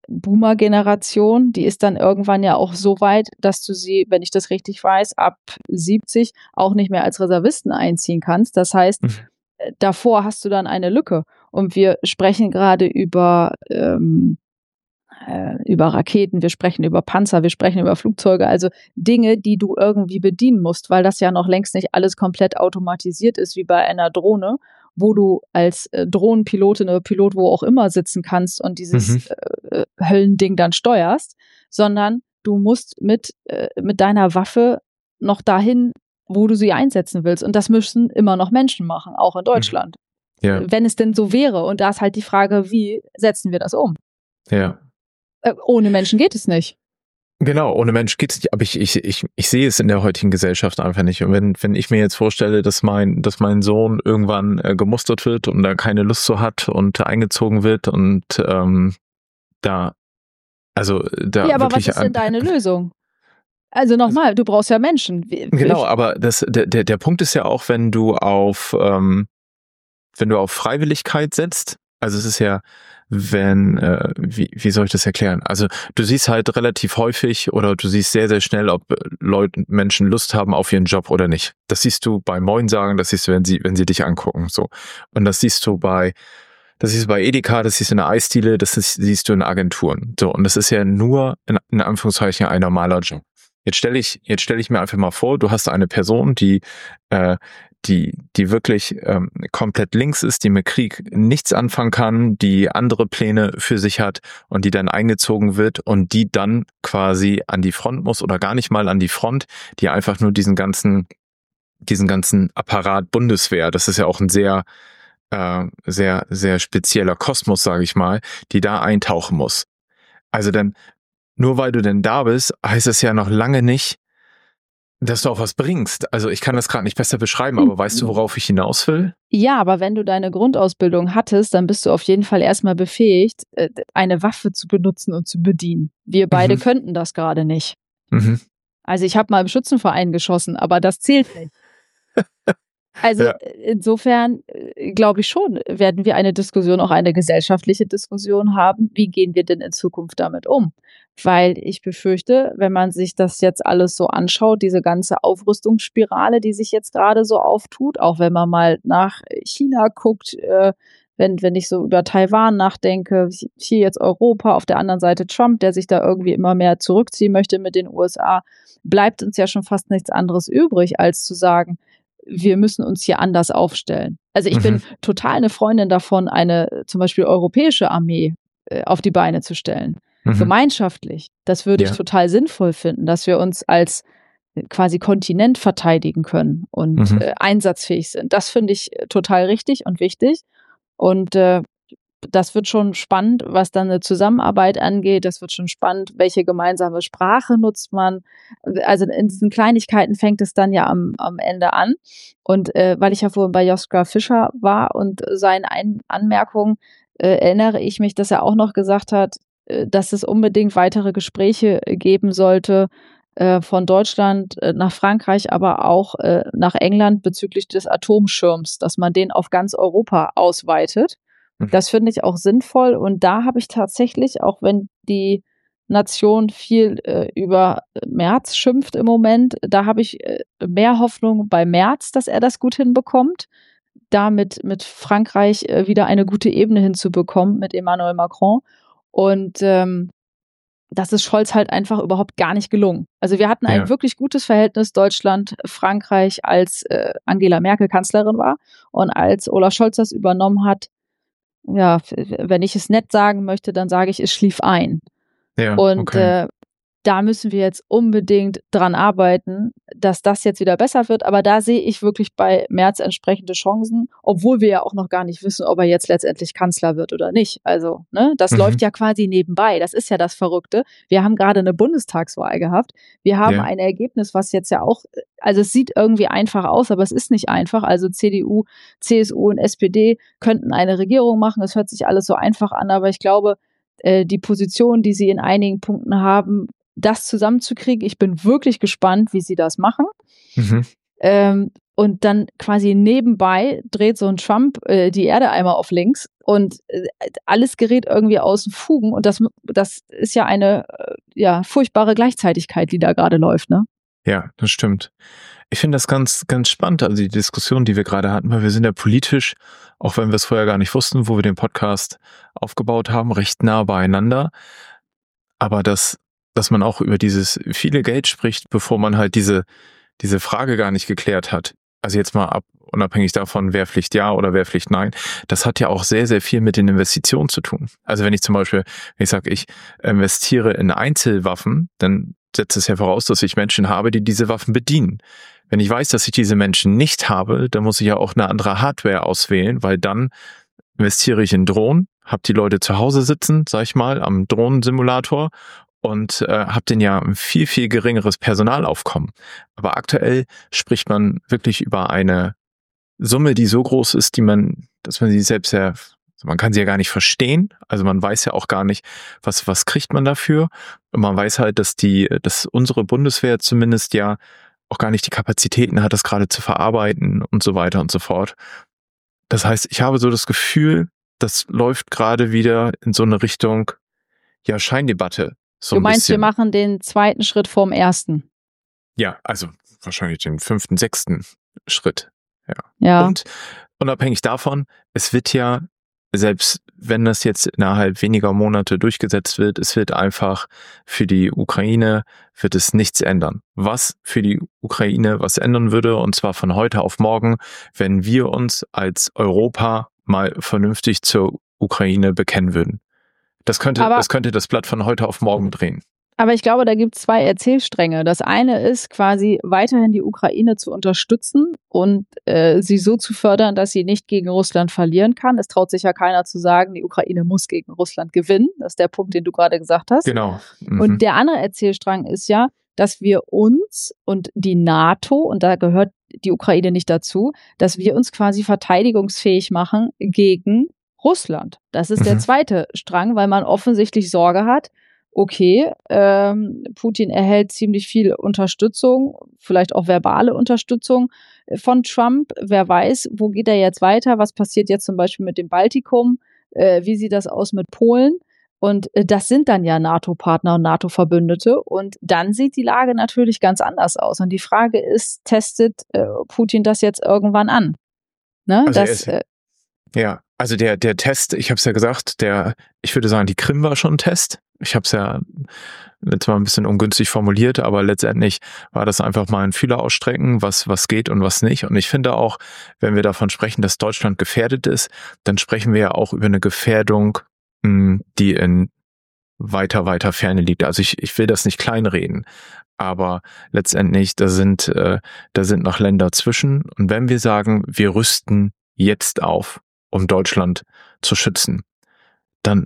S2: Boomer-Generation, die ist dann irgendwann ja auch so weit, dass du sie, wenn ich das richtig weiß, ab siebzig auch nicht mehr als Reservisten einziehen kannst. Das heißt,
S1: Mhm.
S2: äh, davor hast du dann eine Lücke. Und wir sprechen gerade über ähm, äh, über Raketen, wir sprechen über Panzer, wir sprechen über Flugzeuge, also Dinge, die du irgendwie bedienen musst, weil das ja noch längst nicht alles komplett automatisiert ist, wie bei einer Drohne, wo du als äh, Drohnenpilotin oder Pilot wo auch immer sitzen kannst und dieses
S1: Mhm.
S2: äh, Höllending dann steuerst, sondern du musst mit, äh, mit deiner Waffe noch dahin, wo du sie einsetzen willst. Und das müssen immer noch Menschen machen, auch in Deutschland.
S1: Ja,
S2: Wenn es denn so wäre. Und da ist halt die Frage, wie setzen wir das um?
S1: ja.
S2: Äh, ohne Menschen geht es nicht.
S1: Genau, ohne Mensch geht's nicht, aber ich, ich, ich, ich sehe es in der heutigen Gesellschaft einfach nicht. Und wenn, wenn ich mir jetzt vorstelle, dass mein, dass mein Sohn irgendwann äh, gemustert wird und da keine Lust so hat und eingezogen wird und ähm, da, also da
S2: Ja, aber was
S1: wirklich
S2: ist denn
S1: an,
S2: deine Lösung? Also nochmal, du brauchst ja Menschen. Wie-
S1: genau, aber das, der, der, der Punkt ist ja auch, wenn du auf, ähm, wenn du auf Freiwilligkeit setzt, also es ist ja, wenn, äh, wie, wie soll ich das erklären? Also du siehst halt relativ häufig oder du siehst sehr, sehr schnell, ob Leute, Menschen Lust haben auf ihren Job oder nicht. Das siehst du bei Moin sagen, das siehst du, wenn sie, wenn sie dich angucken, so. Und das siehst du bei, das siehst du bei Edeka, das siehst du in der Eisdiele, das ist, siehst du in Agenturen. So. Und das ist ja nur in, in Anführungszeichen ein normaler Job. Jetzt stelle ich, jetzt stelle ich mir einfach mal vor, du hast eine Person, die, äh, die, die wirklich ähm, komplett links ist, die mit Krieg nichts anfangen kann, die andere Pläne für sich hat und die dann eingezogen wird und die dann quasi an die Front muss oder gar nicht mal an die Front, die einfach nur diesen ganzen, diesen ganzen Apparat Bundeswehr, das ist ja auch ein sehr, äh, sehr, sehr spezieller Kosmos, sage ich mal, die da eintauchen muss. Also dann, nur weil du denn da bist, heißt es ja noch lange nicht, Dass du auch was bringst. Also ich kann das gerade nicht besser beschreiben, aber weißt du, worauf ich hinaus will?
S2: Ja, aber wenn du deine Grundausbildung hattest, dann bist du auf jeden Fall erstmal befähigt, eine Waffe zu benutzen und zu bedienen. Wir beide mhm. könnten das gerade nicht.
S1: Mhm.
S2: Also ich habe mal im Schützenverein geschossen, aber das zählt nicht. Also ja. Insofern glaube ich schon, werden wir eine Diskussion, auch eine gesellschaftliche Diskussion haben. Wie gehen wir denn in Zukunft damit um? Weil ich befürchte, wenn man sich das jetzt alles so anschaut, diese ganze Aufrüstungsspirale, die sich jetzt gerade so auftut, auch wenn man mal nach China guckt, äh, wenn, wenn ich so über Taiwan nachdenke, hier jetzt Europa, auf der anderen Seite Trump, der sich da irgendwie immer mehr zurückziehen möchte mit den U S A, bleibt uns ja schon fast nichts anderes übrig, als zu sagen, wir müssen uns hier anders aufstellen. Also ich mhm. bin total eine Freundin davon, eine zum Beispiel europäische Armee äh, auf die Beine zu stellen. Mhm. Gemeinschaftlich. Das würde ja. ich total sinnvoll finden, dass wir uns als quasi Kontinent verteidigen können und mhm. äh, einsatzfähig sind. Das finde ich total richtig und wichtig. Und äh, das wird schon spannend, was dann eine Zusammenarbeit angeht. Das wird schon spannend, welche gemeinsame Sprache nutzt man. Also in diesen Kleinigkeiten fängt es dann ja am, am Ende an. Und äh, weil ich ja vorhin bei Joschka Fischer war und seinen Ein- Anmerkungen, äh, erinnere ich mich, dass er auch noch gesagt hat, äh, dass es unbedingt weitere Gespräche geben sollte äh, von Deutschland äh, nach Frankreich, aber auch äh, nach England bezüglich des Atomschirms, dass man den auf ganz Europa ausweitet. Das finde ich auch sinnvoll und da habe ich tatsächlich, auch wenn die Nation viel äh, über Merz schimpft im Moment, da habe ich äh, mehr Hoffnung bei Merz, dass er das gut hinbekommt, da mit, mit Frankreich äh, wieder eine gute Ebene hinzubekommen mit Emmanuel Macron und ähm, das ist Scholz halt einfach überhaupt gar nicht gelungen. Also wir hatten ein ja. wirklich gutes Verhältnis Deutschland-Frankreich, als äh, Angela Merkel Kanzlerin war und als Olaf Scholz das übernommen hat, ja, wenn ich es nett sagen möchte, dann sage ich, es schlief ein.
S1: Ja,
S2: und
S1: okay.
S2: äh, da müssen wir jetzt unbedingt dran arbeiten, dass das jetzt wieder besser wird. Aber da sehe ich wirklich bei Merz entsprechende Chancen, obwohl wir ja auch noch gar nicht wissen, ob er jetzt letztendlich Kanzler wird oder nicht. Also, ne, das mhm. läuft ja quasi nebenbei. Das ist ja das Verrückte. Wir haben gerade eine Bundestagswahl gehabt. Wir haben ja. ein Ergebnis, was jetzt ja auch, also es sieht irgendwie einfach aus, aber es ist nicht einfach. Also C D U, C S U und S P D könnten eine Regierung machen. Es hört sich alles so einfach an, aber ich glaube, die Position, die sie in einigen Punkten haben, das zusammenzukriegen. Ich bin wirklich gespannt, wie sie das machen. Mhm. Ähm, und dann quasi nebenbei dreht so ein Trump äh, die Erde einmal auf links und äh, alles gerät irgendwie aus den Fugen. Und das, das ist ja eine äh, ja, furchtbare Gleichzeitigkeit, die da gerade läuft, ne?
S1: Ja, das stimmt. Ich finde das ganz, ganz spannend, also die Diskussion, die wir gerade hatten, weil wir sind ja politisch, auch wenn wir es vorher gar nicht wussten, wo wir den Podcast aufgebaut haben, recht nah beieinander. Aber dass, dass man auch über dieses viele Geld spricht, bevor man halt diese, diese Frage gar nicht geklärt hat. Also jetzt mal ab, unabhängig davon, Wehrpflicht ja oder Wehrpflicht nein, das hat ja auch sehr, sehr viel mit den Investitionen zu tun. Also wenn ich zum Beispiel, wenn ich sage, ich investiere in Einzelwaffen, dann setzt es ja voraus, dass ich Menschen habe, die diese Waffen bedienen. Wenn ich weiß, dass ich diese Menschen nicht habe, dann muss ich ja auch eine andere Hardware auswählen, weil dann investiere ich in Drohnen, habe die Leute zu Hause sitzen, sag ich mal, am Drohnensimulator und äh, habe den ja ein viel, viel geringeres Personalaufkommen. Aber aktuell spricht man wirklich über eine Summe, die so groß ist, die man, dass man sie selbst ja, man kann sie ja gar nicht verstehen. Also man weiß ja auch gar nicht, was, was kriegt man dafür. Und man weiß halt, dass die, dass unsere Bundeswehr zumindest ja auch gar nicht die Kapazitäten hat, das gerade zu verarbeiten und so weiter und so fort. Das heißt, ich habe so das Gefühl, das läuft gerade wieder in so eine Richtung, ja, Scheindebatte. So
S2: du meinst,
S1: bisschen.
S2: Wir machen den zweiten Schritt vorm ersten?
S1: Ja, also wahrscheinlich den fünften, sechsten Schritt. Ja.
S2: ja.
S1: Und unabhängig davon, es wird ja, selbst wenn das jetzt innerhalb weniger Monate durchgesetzt wird, es wird einfach für die Ukraine, wird es nichts ändern. Was für die Ukraine was ändern würde, und zwar von heute auf morgen, wenn wir uns als Europa mal vernünftig zur Ukraine bekennen würden. Das könnte, aber, das könnte das Blatt von heute auf morgen drehen.
S2: Aber ich glaube, da gibt es zwei Erzählstränge. Das eine ist quasi weiterhin die Ukraine zu unterstützen und äh, sie so zu fördern, dass sie nicht gegen Russland verlieren kann. Es traut sich ja keiner zu sagen, die Ukraine muss gegen Russland gewinnen. Das ist der Punkt, den du gerade gesagt hast.
S1: Genau. Mhm.
S2: Und der andere Erzählstrang ist ja, dass wir uns und die NATO, und da gehört die Ukraine nicht dazu, dass wir uns quasi verteidigungsfähig machen gegen Russland. Das ist mhm. der zweite Strang, weil man offensichtlich Sorge hat, okay, ähm, Putin erhält ziemlich viel Unterstützung, vielleicht auch verbale Unterstützung von Trump. Wer weiß, wo geht er jetzt weiter? Was passiert jetzt zum Beispiel mit dem Baltikum? Äh, wie sieht das aus mit Polen? Und äh, das sind dann ja NATO-Partner und NATO-Verbündete. Und dann sieht die Lage natürlich ganz anders aus. Und die Frage ist, testet äh, Putin das jetzt irgendwann an? Ne?
S1: Also
S2: das,
S1: ist, äh, ja, also der, der Test, ich habe es ja gesagt, der, ich würde sagen, die Krim war schon ein Test. Ich habe es ja letztes Mal ein bisschen ungünstig formuliert, aber letztendlich war das einfach mal ein Fühler ausstrecken, was, was geht und was nicht. Und ich finde auch, wenn wir davon sprechen, dass Deutschland gefährdet ist, dann sprechen wir ja auch über eine Gefährdung, die in weiter, weiter Ferne liegt. Also ich, ich will das nicht kleinreden, aber letztendlich, da sind, äh, da sind noch Länder zwischen. Und wenn wir sagen, wir rüsten jetzt auf, um Deutschland zu schützen, dann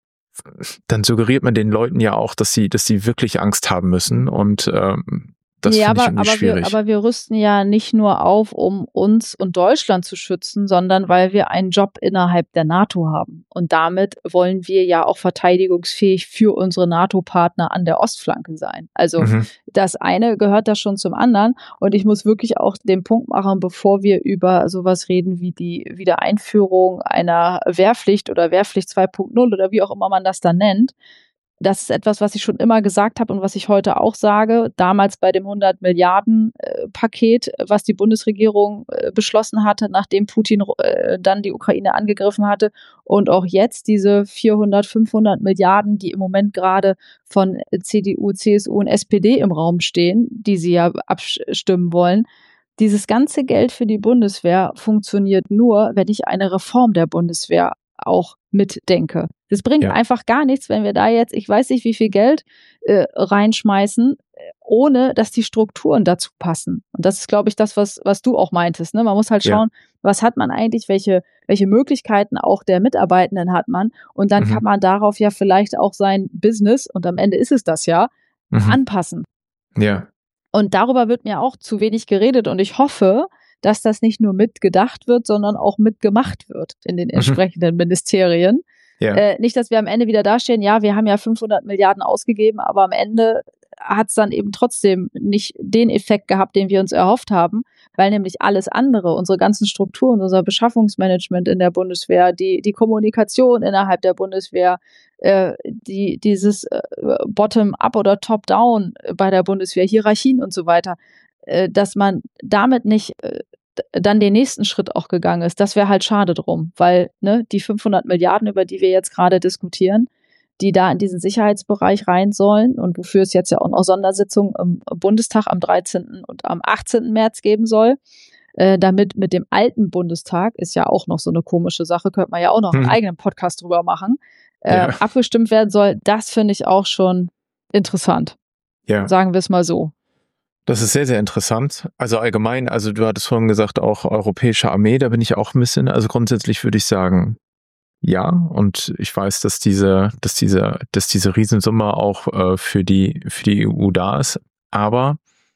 S1: dann suggeriert man den Leuten ja auch, dass sie, dass sie wirklich Angst haben müssen und ähm, das
S2: ja,
S1: finde ich
S2: aber,
S1: irgendwie
S2: aber
S1: schwierig.
S2: Wir, aber wir rüsten ja nicht nur auf, um uns und Deutschland zu schützen, sondern weil wir einen Job innerhalb der NATO haben. Und damit wollen wir ja auch verteidigungsfähig für unsere NATO-Partner an der Ostflanke sein. Also mhm. das eine gehört da schon zum anderen. Und ich muss wirklich auch den Punkt machen, bevor wir über sowas reden wie die Wiedereinführung einer Wehrpflicht oder Wehrpflicht zwei Punkt null oder wie auch immer man das dann nennt. Das ist etwas, was ich schon immer gesagt habe und was ich heute auch sage. Damals bei dem hundert Milliarden Paket, was die Bundesregierung beschlossen hatte, nachdem Putin dann die Ukraine angegriffen hatte. Und auch jetzt diese vierhundert, fünfhundert Milliarden, die im Moment gerade von C D U, C S U und S P D im Raum stehen, die sie ja abstimmen wollen. Dieses ganze Geld für die Bundeswehr funktioniert nur, wenn ich eine Reform der Bundeswehr auch mitdenke. Das bringt ja. einfach gar nichts, wenn wir da jetzt, ich weiß nicht, wie viel Geld äh, reinschmeißen, ohne dass die Strukturen dazu passen. Und das ist, glaube ich, das, was, was du auch meintest. Ne? Man muss halt schauen, ja. was hat man eigentlich, welche, welche Möglichkeiten auch der Mitarbeitenden hat man. Und dann mhm. kann man darauf ja vielleicht auch sein Business, und am Ende ist es das ja, mhm. anpassen.
S1: Ja.
S2: Und darüber wird mir auch zu wenig geredet. Und ich hoffe, dass das nicht nur mitgedacht wird, sondern auch mitgemacht wird in den entsprechenden mhm. Ministerien. Ja. Äh, nicht, dass wir am Ende wieder dastehen, ja, wir haben ja fünfhundert Milliarden ausgegeben, aber am Ende hat es dann eben trotzdem nicht den Effekt gehabt, den wir uns erhofft haben, weil nämlich alles andere, unsere ganzen Strukturen, unser Beschaffungsmanagement in der Bundeswehr, die, die Kommunikation innerhalb der Bundeswehr, äh, die, dieses äh, Bottom-up oder Top-down bei der Bundeswehr, Hierarchien und so weiter, äh, dass man damit nicht äh, dann den nächsten Schritt auch gegangen ist. Das wäre halt schade drum, weil ne, die fünfhundert Milliarden, über die wir jetzt gerade diskutieren, die da in diesen Sicherheitsbereich rein sollen und wofür es jetzt ja auch noch Sondersitzungen im Bundestag am dreizehnten und am achtzehnten März geben soll, äh, damit mit dem alten Bundestag, ist ja auch noch so eine komische Sache, könnte man ja auch noch einen hm. eigenen Podcast drüber machen, äh, ja. abgestimmt werden soll. Das finde ich auch schon interessant. Ja. Sagen wir es mal so.
S1: Das ist sehr, sehr interessant. Also allgemein, also du hattest vorhin gesagt, auch europäische Armee, da bin ich auch ein bisschen, also grundsätzlich würde ich sagen, ja. Und ich weiß, dass diese, dass diese, dass diese Riesensumme auch äh, für die, für die E U da ist. Aber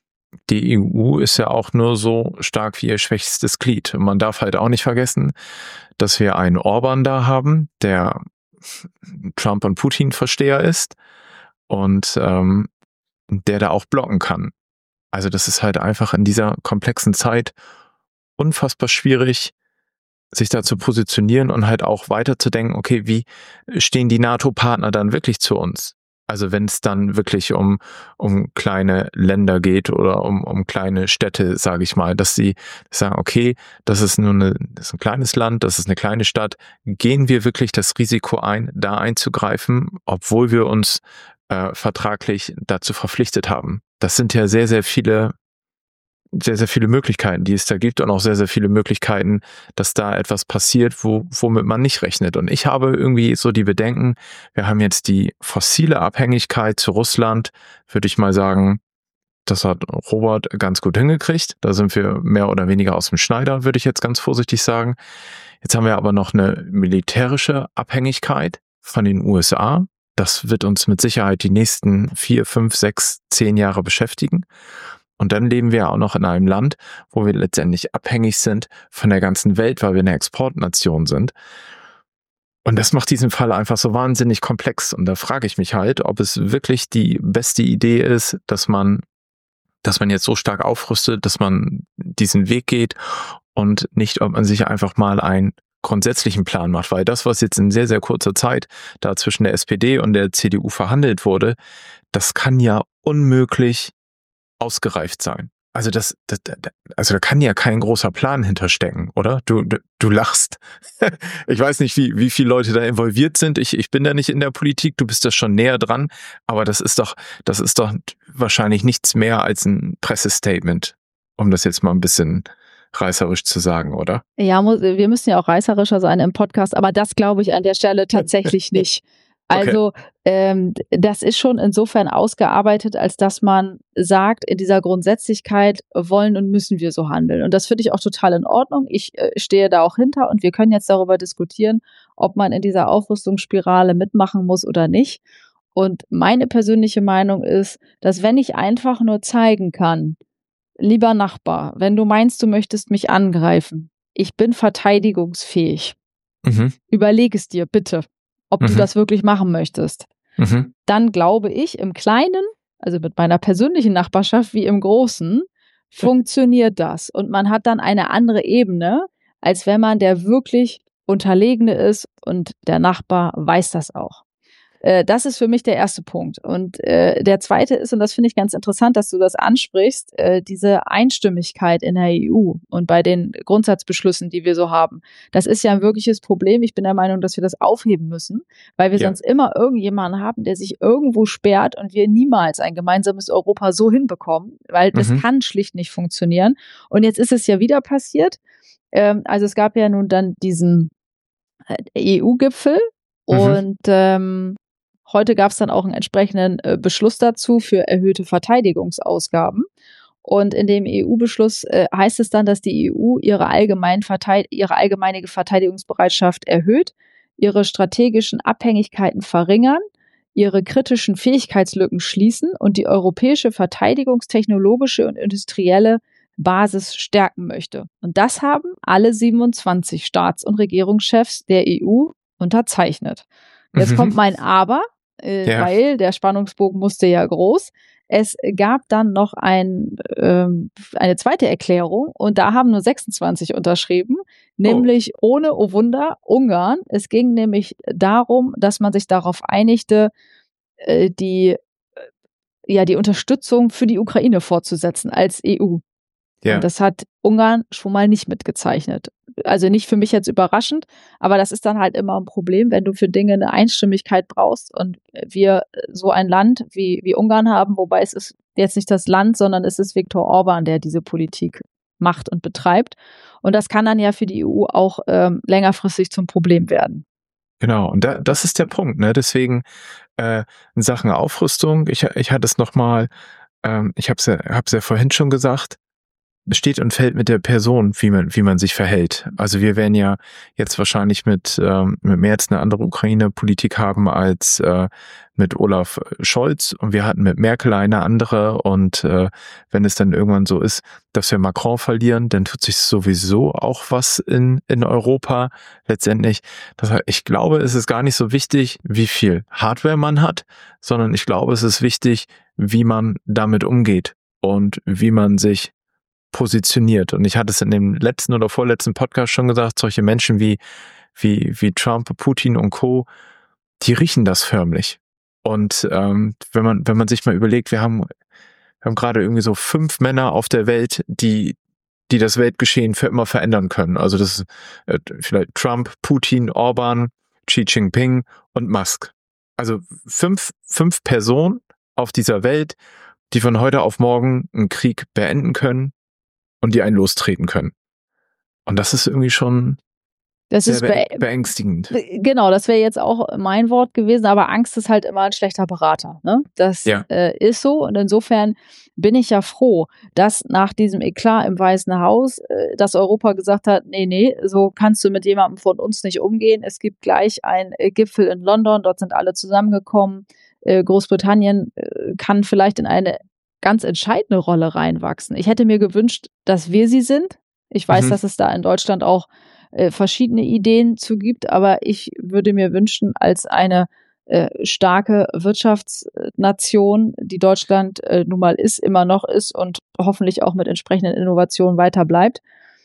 S1: die E U ist ja auch nur so stark wie ihr schwächstes Glied. Und man darf halt auch nicht vergessen, dass wir einen Orban da haben, der Trump- und Putin-Versteher ist und ähm, der da auch blocken kann. Also das ist halt einfach in dieser komplexen Zeit unfassbar schwierig, sich da zu positionieren und halt auch weiterzudenken, okay, wie stehen die NATO-Partner dann wirklich zu uns? Also wenn es dann wirklich um, um kleine Länder geht oder um, um kleine Städte, sage ich mal, dass sie sagen, okay, das ist nur eine, das ist ein kleines Land, das ist eine kleine Stadt, gehen wir wirklich das Risiko ein, da einzugreifen, obwohl wir uns äh, vertraglich dazu verpflichtet haben? Das sind ja sehr, sehr viele, sehr, sehr viele Möglichkeiten, die es da gibt und auch sehr, sehr viele Möglichkeiten, dass da etwas passiert, wo, womit man nicht rechnet. Und ich habe irgendwie so die Bedenken, wir haben jetzt die fossile Abhängigkeit zu Russland, würde ich mal sagen, das hat Robert ganz gut hingekriegt. Da sind wir mehr oder weniger aus dem Schneider, würde ich jetzt ganz vorsichtig sagen. Jetzt haben wir aber noch eine militärische Abhängigkeit von den U S A. das wird uns mit Sicherheit die nächsten vier, fünf, sechs, zehn Jahre beschäftigen. Und dann leben wir auch noch in einem Land, wo wir letztendlich abhängig sind von der ganzen Welt, weil wir eine Exportnation sind. Und das macht diesen Fall einfach so wahnsinnig komplex. Und da frage ich mich halt, ob es wirklich die beste Idee ist, dass man, dass man jetzt so stark aufrüstet, dass man diesen Weg geht und nicht, ob man sich einfach mal einen grundsätzlichen Plan macht. Weil das, was jetzt in sehr, sehr kurzer Zeit da zwischen der S P D und der C D U verhandelt wurde, das kann ja unmöglich ausgereift sein. Also das, das, also da kann ja kein großer Plan hinterstecken, oder? Du, du, du lachst. Ich weiß nicht, wie, wie viele Leute da involviert sind. Ich, ich bin da nicht in der Politik. Du bist da schon näher dran. Aber das ist doch, das ist doch wahrscheinlich nichts mehr als ein Pressestatement, um das jetzt mal ein bisschen reißerisch zu sagen, oder?
S2: Ja, wir müssen ja auch reißerischer sein im Podcast, aber das glaube ich an der Stelle tatsächlich nicht. Also okay. ähm, das ist schon insofern ausgearbeitet, als dass man sagt, in dieser Grundsätzlichkeit wollen und müssen wir so handeln. Und das finde ich auch total in Ordnung. Ich äh, stehe da auch hinter und wir können jetzt darüber diskutieren, ob man in dieser Aufrüstungsspirale mitmachen muss oder nicht. Und meine persönliche Meinung ist, dass wenn ich einfach nur zeigen kann, lieber Nachbar, wenn du meinst, du möchtest mich angreifen, ich bin verteidigungsfähig. Mhm. Überleg es dir bitte, ob mhm. du das wirklich machen möchtest. Mhm. Dann glaube ich, im Kleinen, also mit meiner persönlichen Nachbarschaft wie im Großen, funktioniert das. Und man hat dann eine andere Ebene, als wenn man der wirklich Unterlegene ist und der Nachbar weiß das auch. Das ist für mich der erste Punkt. Und äh, der zweite ist, und das finde ich ganz interessant, dass du das ansprichst, äh, diese Einstimmigkeit in der E U und bei den Grundsatzbeschlüssen, die wir so haben. Das ist ja ein wirkliches Problem. Ich bin der Meinung, dass wir das aufheben müssen, weil wir ja. sonst immer irgendjemanden haben, der sich irgendwo sperrt und wir niemals ein gemeinsames Europa so hinbekommen, weil das mhm. kann schlicht nicht funktionieren. Und jetzt ist es ja wieder passiert. Ähm, also es gab ja nun dann diesen äh, E U-Gipfel mhm. und ähm, heute gab es dann auch einen entsprechenden äh, Beschluss dazu für erhöhte Verteidigungsausgaben. Und in dem E U-Beschluss äh, heißt es dann, dass die E U ihre, allgemein Verteid- ihre allgemeine Verteidigungsbereitschaft erhöht, ihre strategischen Abhängigkeiten verringern, ihre kritischen Fähigkeitslücken schließen und die europäische verteidigungstechnologische und industrielle Basis stärken möchte. Und das haben alle siebenundzwanzig Staats- und Regierungschefs der E U unterzeichnet. Jetzt mhm. kommt mein Aber. Äh, ja. Weil der Spannungsbogen musste ja groß. Es gab dann noch ein, ähm, eine zweite Erklärung und da haben nur sechsundzwanzig unterschrieben, nämlich oh. ohne, oh Wunder, Ungarn. Es ging nämlich darum, dass man sich darauf einigte, äh, die, äh, ja, die Unterstützung für die Ukraine fortzusetzen als E U. Ja. Und das hat Ungarn schon mal nicht mitgezeichnet. Also nicht für mich jetzt überraschend, aber das ist dann halt immer ein Problem, wenn du für Dinge eine Einstimmigkeit brauchst und wir so ein Land wie, wie Ungarn haben, wobei es ist jetzt nicht das Land, sondern es ist Viktor Orban, der diese Politik macht und betreibt. Und das kann dann ja für die E U auch ähm, längerfristig zum Problem werden.
S1: Genau, und da, das ist der Punkt, ne? Deswegen äh, in Sachen Aufrüstung, ich, ich hatte es nochmal, ähm, ich habe es ja, hab's ja vorhin schon gesagt, steht und fällt mit der Person, wie man, wie man sich verhält. Also wir werden ja jetzt wahrscheinlich mit, ähm, mit Merz eine andere Ukraine-Politik haben als äh, mit Olaf Scholz und wir hatten mit Merkel eine andere und äh, wenn es dann irgendwann so ist, dass wir Macron verlieren, dann tut sich sowieso auch was in, in Europa letztendlich. Das heißt, ich glaube, es ist gar nicht so wichtig, wie viel Hardware man hat, sondern ich glaube, es ist wichtig, wie man damit umgeht und wie man sich positioniert. Und ich hatte es in dem letzten oder vorletzten Podcast schon gesagt, solche Menschen wie, wie, wie Trump, Putin und Co., die riechen das förmlich. Und ähm, wenn man, wenn man sich mal überlegt, wir haben, wir haben gerade irgendwie so fünf Männer auf der Welt, die, die das Weltgeschehen für immer verändern können. Also das ist äh, vielleicht Trump, Putin, Orban, Xi Jinping und Musk. Also fünf, fünf Personen auf dieser Welt, die von heute auf morgen einen Krieg beenden können und die einen lostreten können. Und das ist irgendwie schon,
S2: Das
S1: Sehr
S2: ist
S1: be
S2: be
S1: beängstigend.
S2: Genau, das wäre jetzt auch mein Wort gewesen, aber Angst ist halt immer ein schlechter Berater, ne? Das
S1: Ja.
S2: äh, ist so und insofern bin ich ja froh, dass nach diesem Eklat im Weißen Haus, äh, dass Europa gesagt hat: „Ne, ne, so kannst du mit jemandem von uns nicht umgehen.“ Es gibt gleich einen äh, Gipfel in London, dort sind alle zusammengekommen. Äh, Großbritannien äh, kann vielleicht in eine ganz entscheidende Rolle reinwachsen. Ich hätte mir gewünscht, dass wir sie sind. Ich weiß,
S1: Mhm.
S2: dass es da in Deutschland auch äh, verschiedene Ideen zu gibt, aber ich würde mir wünschen, als eine äh, starke Wirtschaftsnation, die Deutschland äh, nun mal ist, immer noch ist und hoffentlich auch mit entsprechenden Innovationen weiter bleibt,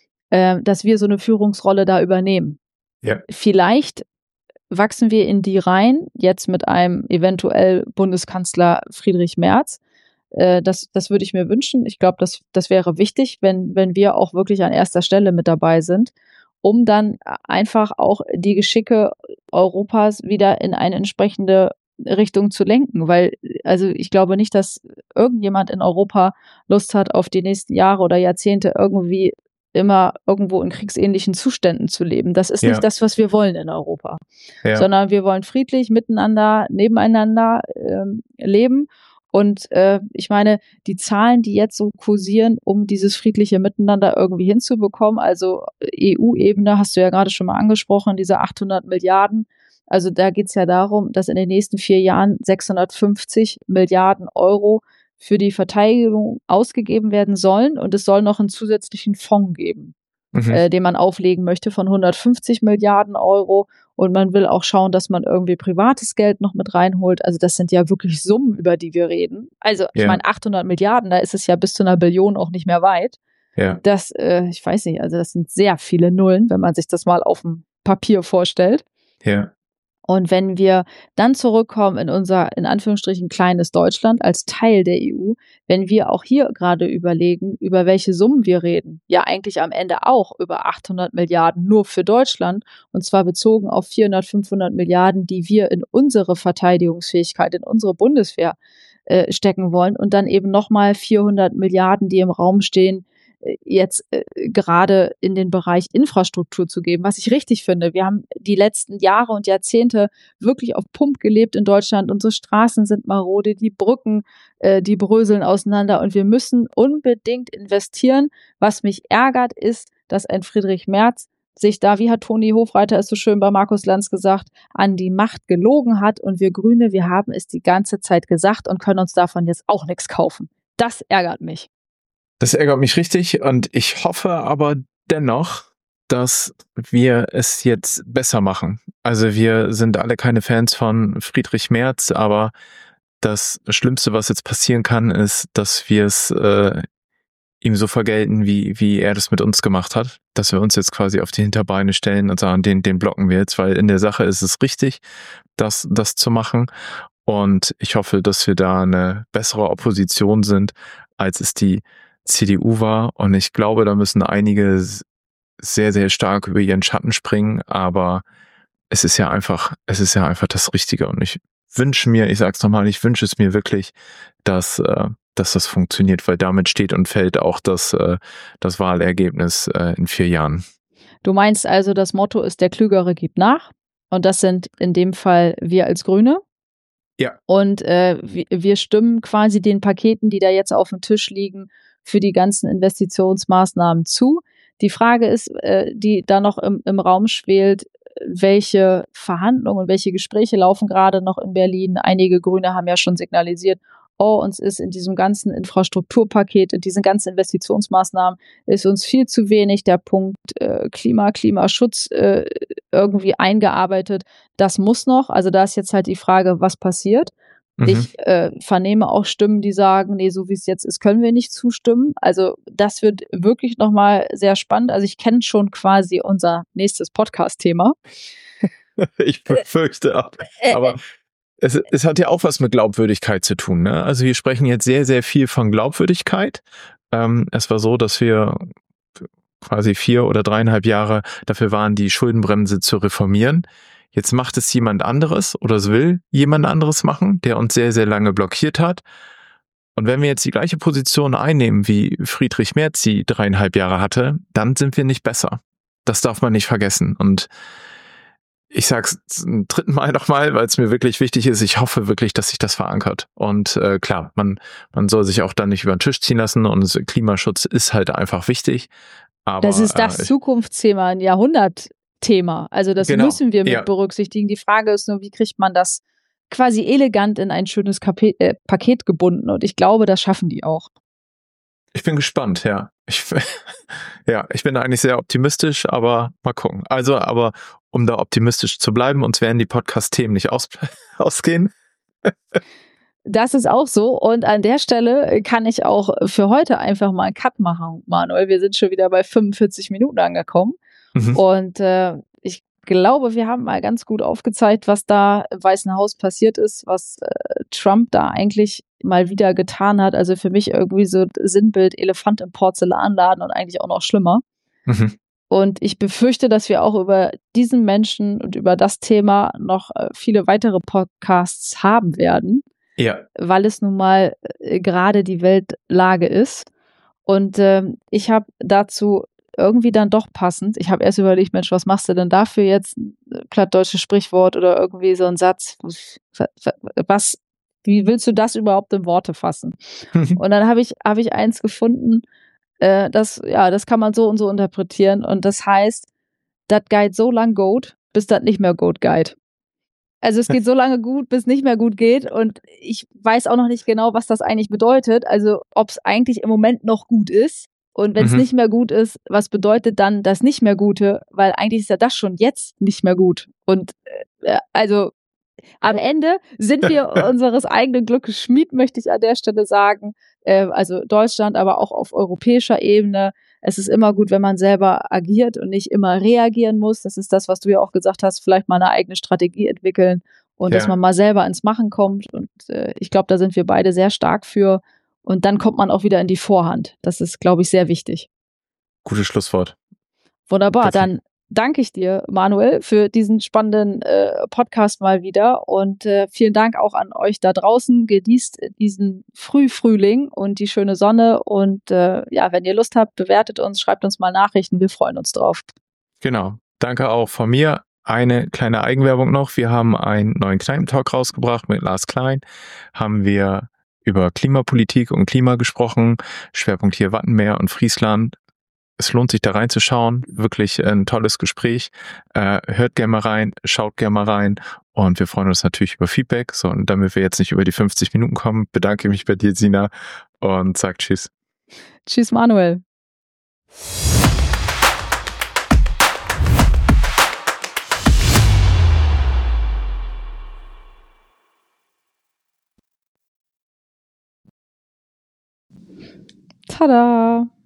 S2: äh, dass wir so eine Führungsrolle da übernehmen.
S1: Ja.
S2: Vielleicht wachsen wir in die rein, jetzt mit einem eventuell Bundeskanzler Friedrich Merz. Äh, das, das würde ich mir wünschen. Ich glaube, das, das wäre wichtig, wenn, wenn wir auch wirklich an erster Stelle mit dabei sind, um dann einfach auch die Geschicke Europas wieder in eine entsprechende Richtung zu lenken. Weil, also ich glaube nicht, dass irgendjemand in Europa Lust hat, auf die nächsten Jahre oder Jahrzehnte irgendwie immer irgendwo in kriegsähnlichen Zuständen zu leben. Das ist
S1: Ja.
S2: nicht das, was wir wollen in Europa.
S1: Ja.
S2: Sondern wir wollen friedlich miteinander, nebeneinander ähm, leben. Und äh, ich meine, die Zahlen, die jetzt so kursieren, um dieses friedliche Miteinander irgendwie hinzubekommen, also E U-Ebene hast du ja gerade schon mal angesprochen, diese achthundert Milliarden. Also da geht es ja darum, dass in den nächsten vier Jahren sechshundertfünfzig Milliarden Euro für die Verteidigung ausgegeben werden sollen. Und es soll noch einen zusätzlichen Fonds geben,
S1: Mhm.
S2: äh, den man auflegen möchte von hundertfünfzig Milliarden Euro. Und man will auch schauen, dass man irgendwie privates Geld noch mit reinholt. Also das sind ja wirklich Summen, über die wir reden. Also ich
S1: Ja.
S2: meine, achthundert Milliarden, da ist es ja bis zu einer Billion auch nicht mehr weit.
S1: Ja.
S2: Das, äh, ich weiß nicht, also das sind sehr viele Nullen, wenn man sich das mal auf dem Papier vorstellt.
S1: Ja.
S2: Und wenn wir dann zurückkommen in unser, in Anführungsstrichen, kleines Deutschland als Teil der E U, wenn wir auch hier gerade überlegen, über welche Summen wir reden, ja eigentlich am Ende auch über achthundert Milliarden nur für Deutschland, und zwar bezogen auf vierhundert, fünfhundert Milliarden, die wir in unsere Verteidigungsfähigkeit, in unsere Bundeswehr äh, stecken wollen, und dann eben nochmal vierhundert Milliarden, die im Raum stehen, jetzt äh, gerade in den Bereich Infrastruktur zu geben, was ich richtig finde. Wir haben die letzten Jahre und Jahrzehnte wirklich auf Pump gelebt in Deutschland. Unsere Straßen sind marode, die Brücken, äh, die bröseln auseinander, und wir müssen unbedingt investieren. Was mich ärgert, ist, dass ein Friedrich Merz sich da, wie hat Toni Hofreiter es so schön bei Markus Lanz gesagt, an die Macht gelogen hat, und wir Grüne, wir haben es die ganze Zeit gesagt und können uns davon jetzt auch nichts kaufen. Das ärgert mich.
S1: Das ärgert mich richtig, und ich hoffe aber dennoch, dass wir es jetzt besser machen. Also wir sind alle keine Fans von Friedrich Merz, aber das Schlimmste, was jetzt passieren kann, ist, dass wir es äh, ihm so vergelten, wie, wie er das mit uns gemacht hat. Dass wir uns jetzt quasi auf die Hinterbeine stellen und sagen, den, den blocken wir jetzt, weil in der Sache ist es richtig, das, das zu machen. Und ich hoffe, dass wir da eine bessere Opposition sind, als es die C D U war, und ich glaube, da müssen einige sehr, sehr stark über ihren Schatten springen, aber es ist ja einfach, es ist ja einfach das Richtige, und ich wünsche mir, ich sag's nochmal, ich wünsche es mir wirklich, dass, äh, dass das funktioniert, weil damit steht und fällt auch das, äh, das Wahlergebnis äh, in vier Jahren.
S2: Du meinst also, das Motto ist, der Klügere gibt nach, und das sind in dem Fall wir als Grüne.
S1: Ja.
S2: Und äh, wir stimmen quasi den Paketen, die da jetzt auf dem Tisch liegen, für die ganzen Investitionsmaßnahmen zu. Die Frage ist, äh, die da noch im, im Raum schwelt, welche Verhandlungen, welche Gespräche laufen gerade noch in Berlin. Einige Grüne haben ja schon signalisiert, oh, uns ist in diesem ganzen Infrastrukturpaket, in diesen ganzen Investitionsmaßnahmen ist uns viel zu wenig der Punkt äh, Klima, Klimaschutz äh, irgendwie eingearbeitet. Das muss noch. Also da ist jetzt halt die Frage, was passiert. Mhm. Ich äh, vernehme auch Stimmen, die sagen, nee, so wie es jetzt ist, können wir nicht zustimmen. Also das wird wirklich nochmal sehr spannend. Also ich kenne schon quasi unser nächstes Podcast-Thema.
S1: Ich befürchte ab. Aber es, es hat ja auch was mit Glaubwürdigkeit zu tun, ne? Also wir sprechen jetzt sehr, sehr viel von Glaubwürdigkeit. Ähm, es war so, dass wir quasi vier oder dreieinhalb Jahre dafür waren, die Schuldenbremse zu reformieren. Jetzt macht es jemand anderes, oder es will jemand anderes machen, der uns sehr, sehr lange blockiert hat. Und wenn wir jetzt die gleiche Position einnehmen, wie Friedrich Merz sie dreieinhalb Jahre hatte, dann sind wir nicht besser. das darf man nicht vergessen. Und ich sag's zum dritten Mal nochmal, weil es mir wirklich wichtig ist. Ich hoffe wirklich, dass sich das verankert. Und äh, klar, man, man soll sich auch dann nicht über den Tisch ziehen lassen. Und Klimaschutz ist halt einfach wichtig. Aber,
S2: das ist das
S1: äh,
S2: Zukunftsthema, ein Jahrhundertthema. Also das
S1: genau,
S2: müssen wir mit
S1: ja.
S2: berücksichtigen. Die Frage ist nur, wie kriegt man das quasi elegant in ein schönes Kape- äh, Paket gebunden? Und ich glaube, das schaffen die auch.
S1: Ich bin gespannt, ja. Ich, ja, ich bin eigentlich sehr optimistisch, aber mal gucken. Also, aber um da optimistisch zu bleiben, uns werden die Podcast-Themen nicht aus, ausgehen.
S2: Das ist auch so. Und an der Stelle kann ich auch für heute einfach mal einen Cut machen, Manuel. Wir sind schon wieder bei fünfundvierzig Minuten angekommen. Mhm. Und äh, ich glaube, wir haben mal ganz gut aufgezeigt, was da im Weißen Haus passiert ist, was äh, Trump da eigentlich mal wieder getan hat. Also für mich irgendwie so Sinnbild Elefant im Porzellanladen und eigentlich auch noch schlimmer. Mhm. Und ich befürchte, dass wir auch über diesen Menschen und über das Thema noch äh, viele weitere Podcasts haben werden.
S1: Ja.
S2: Weil es nun mal äh, gerade die Weltlage ist. Und ähm, ich habe dazu irgendwie dann doch passend, ich habe erst überlegt, Mensch, was machst du denn dafür jetzt? Ein plattdeutsches Sprichwort oder irgendwie so ein Satz. Was, wie willst du das überhaupt in Worte fassen? Und dann habe ich, hab ich eins gefunden, äh, das, ja, das kann man so und so interpretieren. Und das heißt, das Guide so lang geht, bis das nicht mehr gut geht. Also es geht so lange gut, bis es nicht mehr gut geht. Und ich weiß auch noch nicht genau, was das eigentlich bedeutet. Also ob es eigentlich im Moment noch gut ist. Und wenn es mhm. nicht mehr gut ist, was bedeutet dann das nicht mehr Gute? Weil eigentlich ist ja das schon jetzt nicht mehr gut. Und äh, also am Ende sind wir unseres eigenen Glückes Schmied, möchte ich an der Stelle sagen. Äh, also Deutschland, aber auch auf europäischer Ebene. Es ist immer gut, wenn man selber agiert und nicht immer reagieren muss. Das ist das, was du ja auch gesagt hast, vielleicht mal eine eigene Strategie entwickeln und ja. dass man mal selber ins Machen kommt. Und äh, ich glaube, da sind wir beide sehr stark für. Und dann kommt man auch wieder in die Vorhand. Das ist, glaube ich, sehr wichtig.
S1: Gutes Schlusswort.
S2: Wunderbar, Perfekt. Dann danke ich dir, Manuel, für diesen spannenden äh, Podcast mal wieder und äh, vielen Dank auch an euch da draußen. Genießt diesen Frühfrühling und die schöne Sonne und äh, ja, wenn ihr Lust habt, bewertet uns, schreibt uns mal Nachrichten, wir freuen uns drauf.
S1: Genau, danke auch von mir. Eine kleine Eigenwerbung noch, wir haben einen neuen Kneipentalk rausgebracht mit Lars Klein, haben wir über Klimapolitik und Klima gesprochen, Schwerpunkt hier Wattenmeer und Friesland. Es lohnt sich da reinzuschauen, wirklich ein tolles Gespräch. Äh, hört gerne mal rein, schaut gerne mal rein und wir freuen uns natürlich über Feedback. So, und damit wir jetzt nicht über die fünfzig Minuten kommen, bedanke ich mich bei dir, Sina, und sag Tschüss.
S2: Tschüss, Manuel. Tada!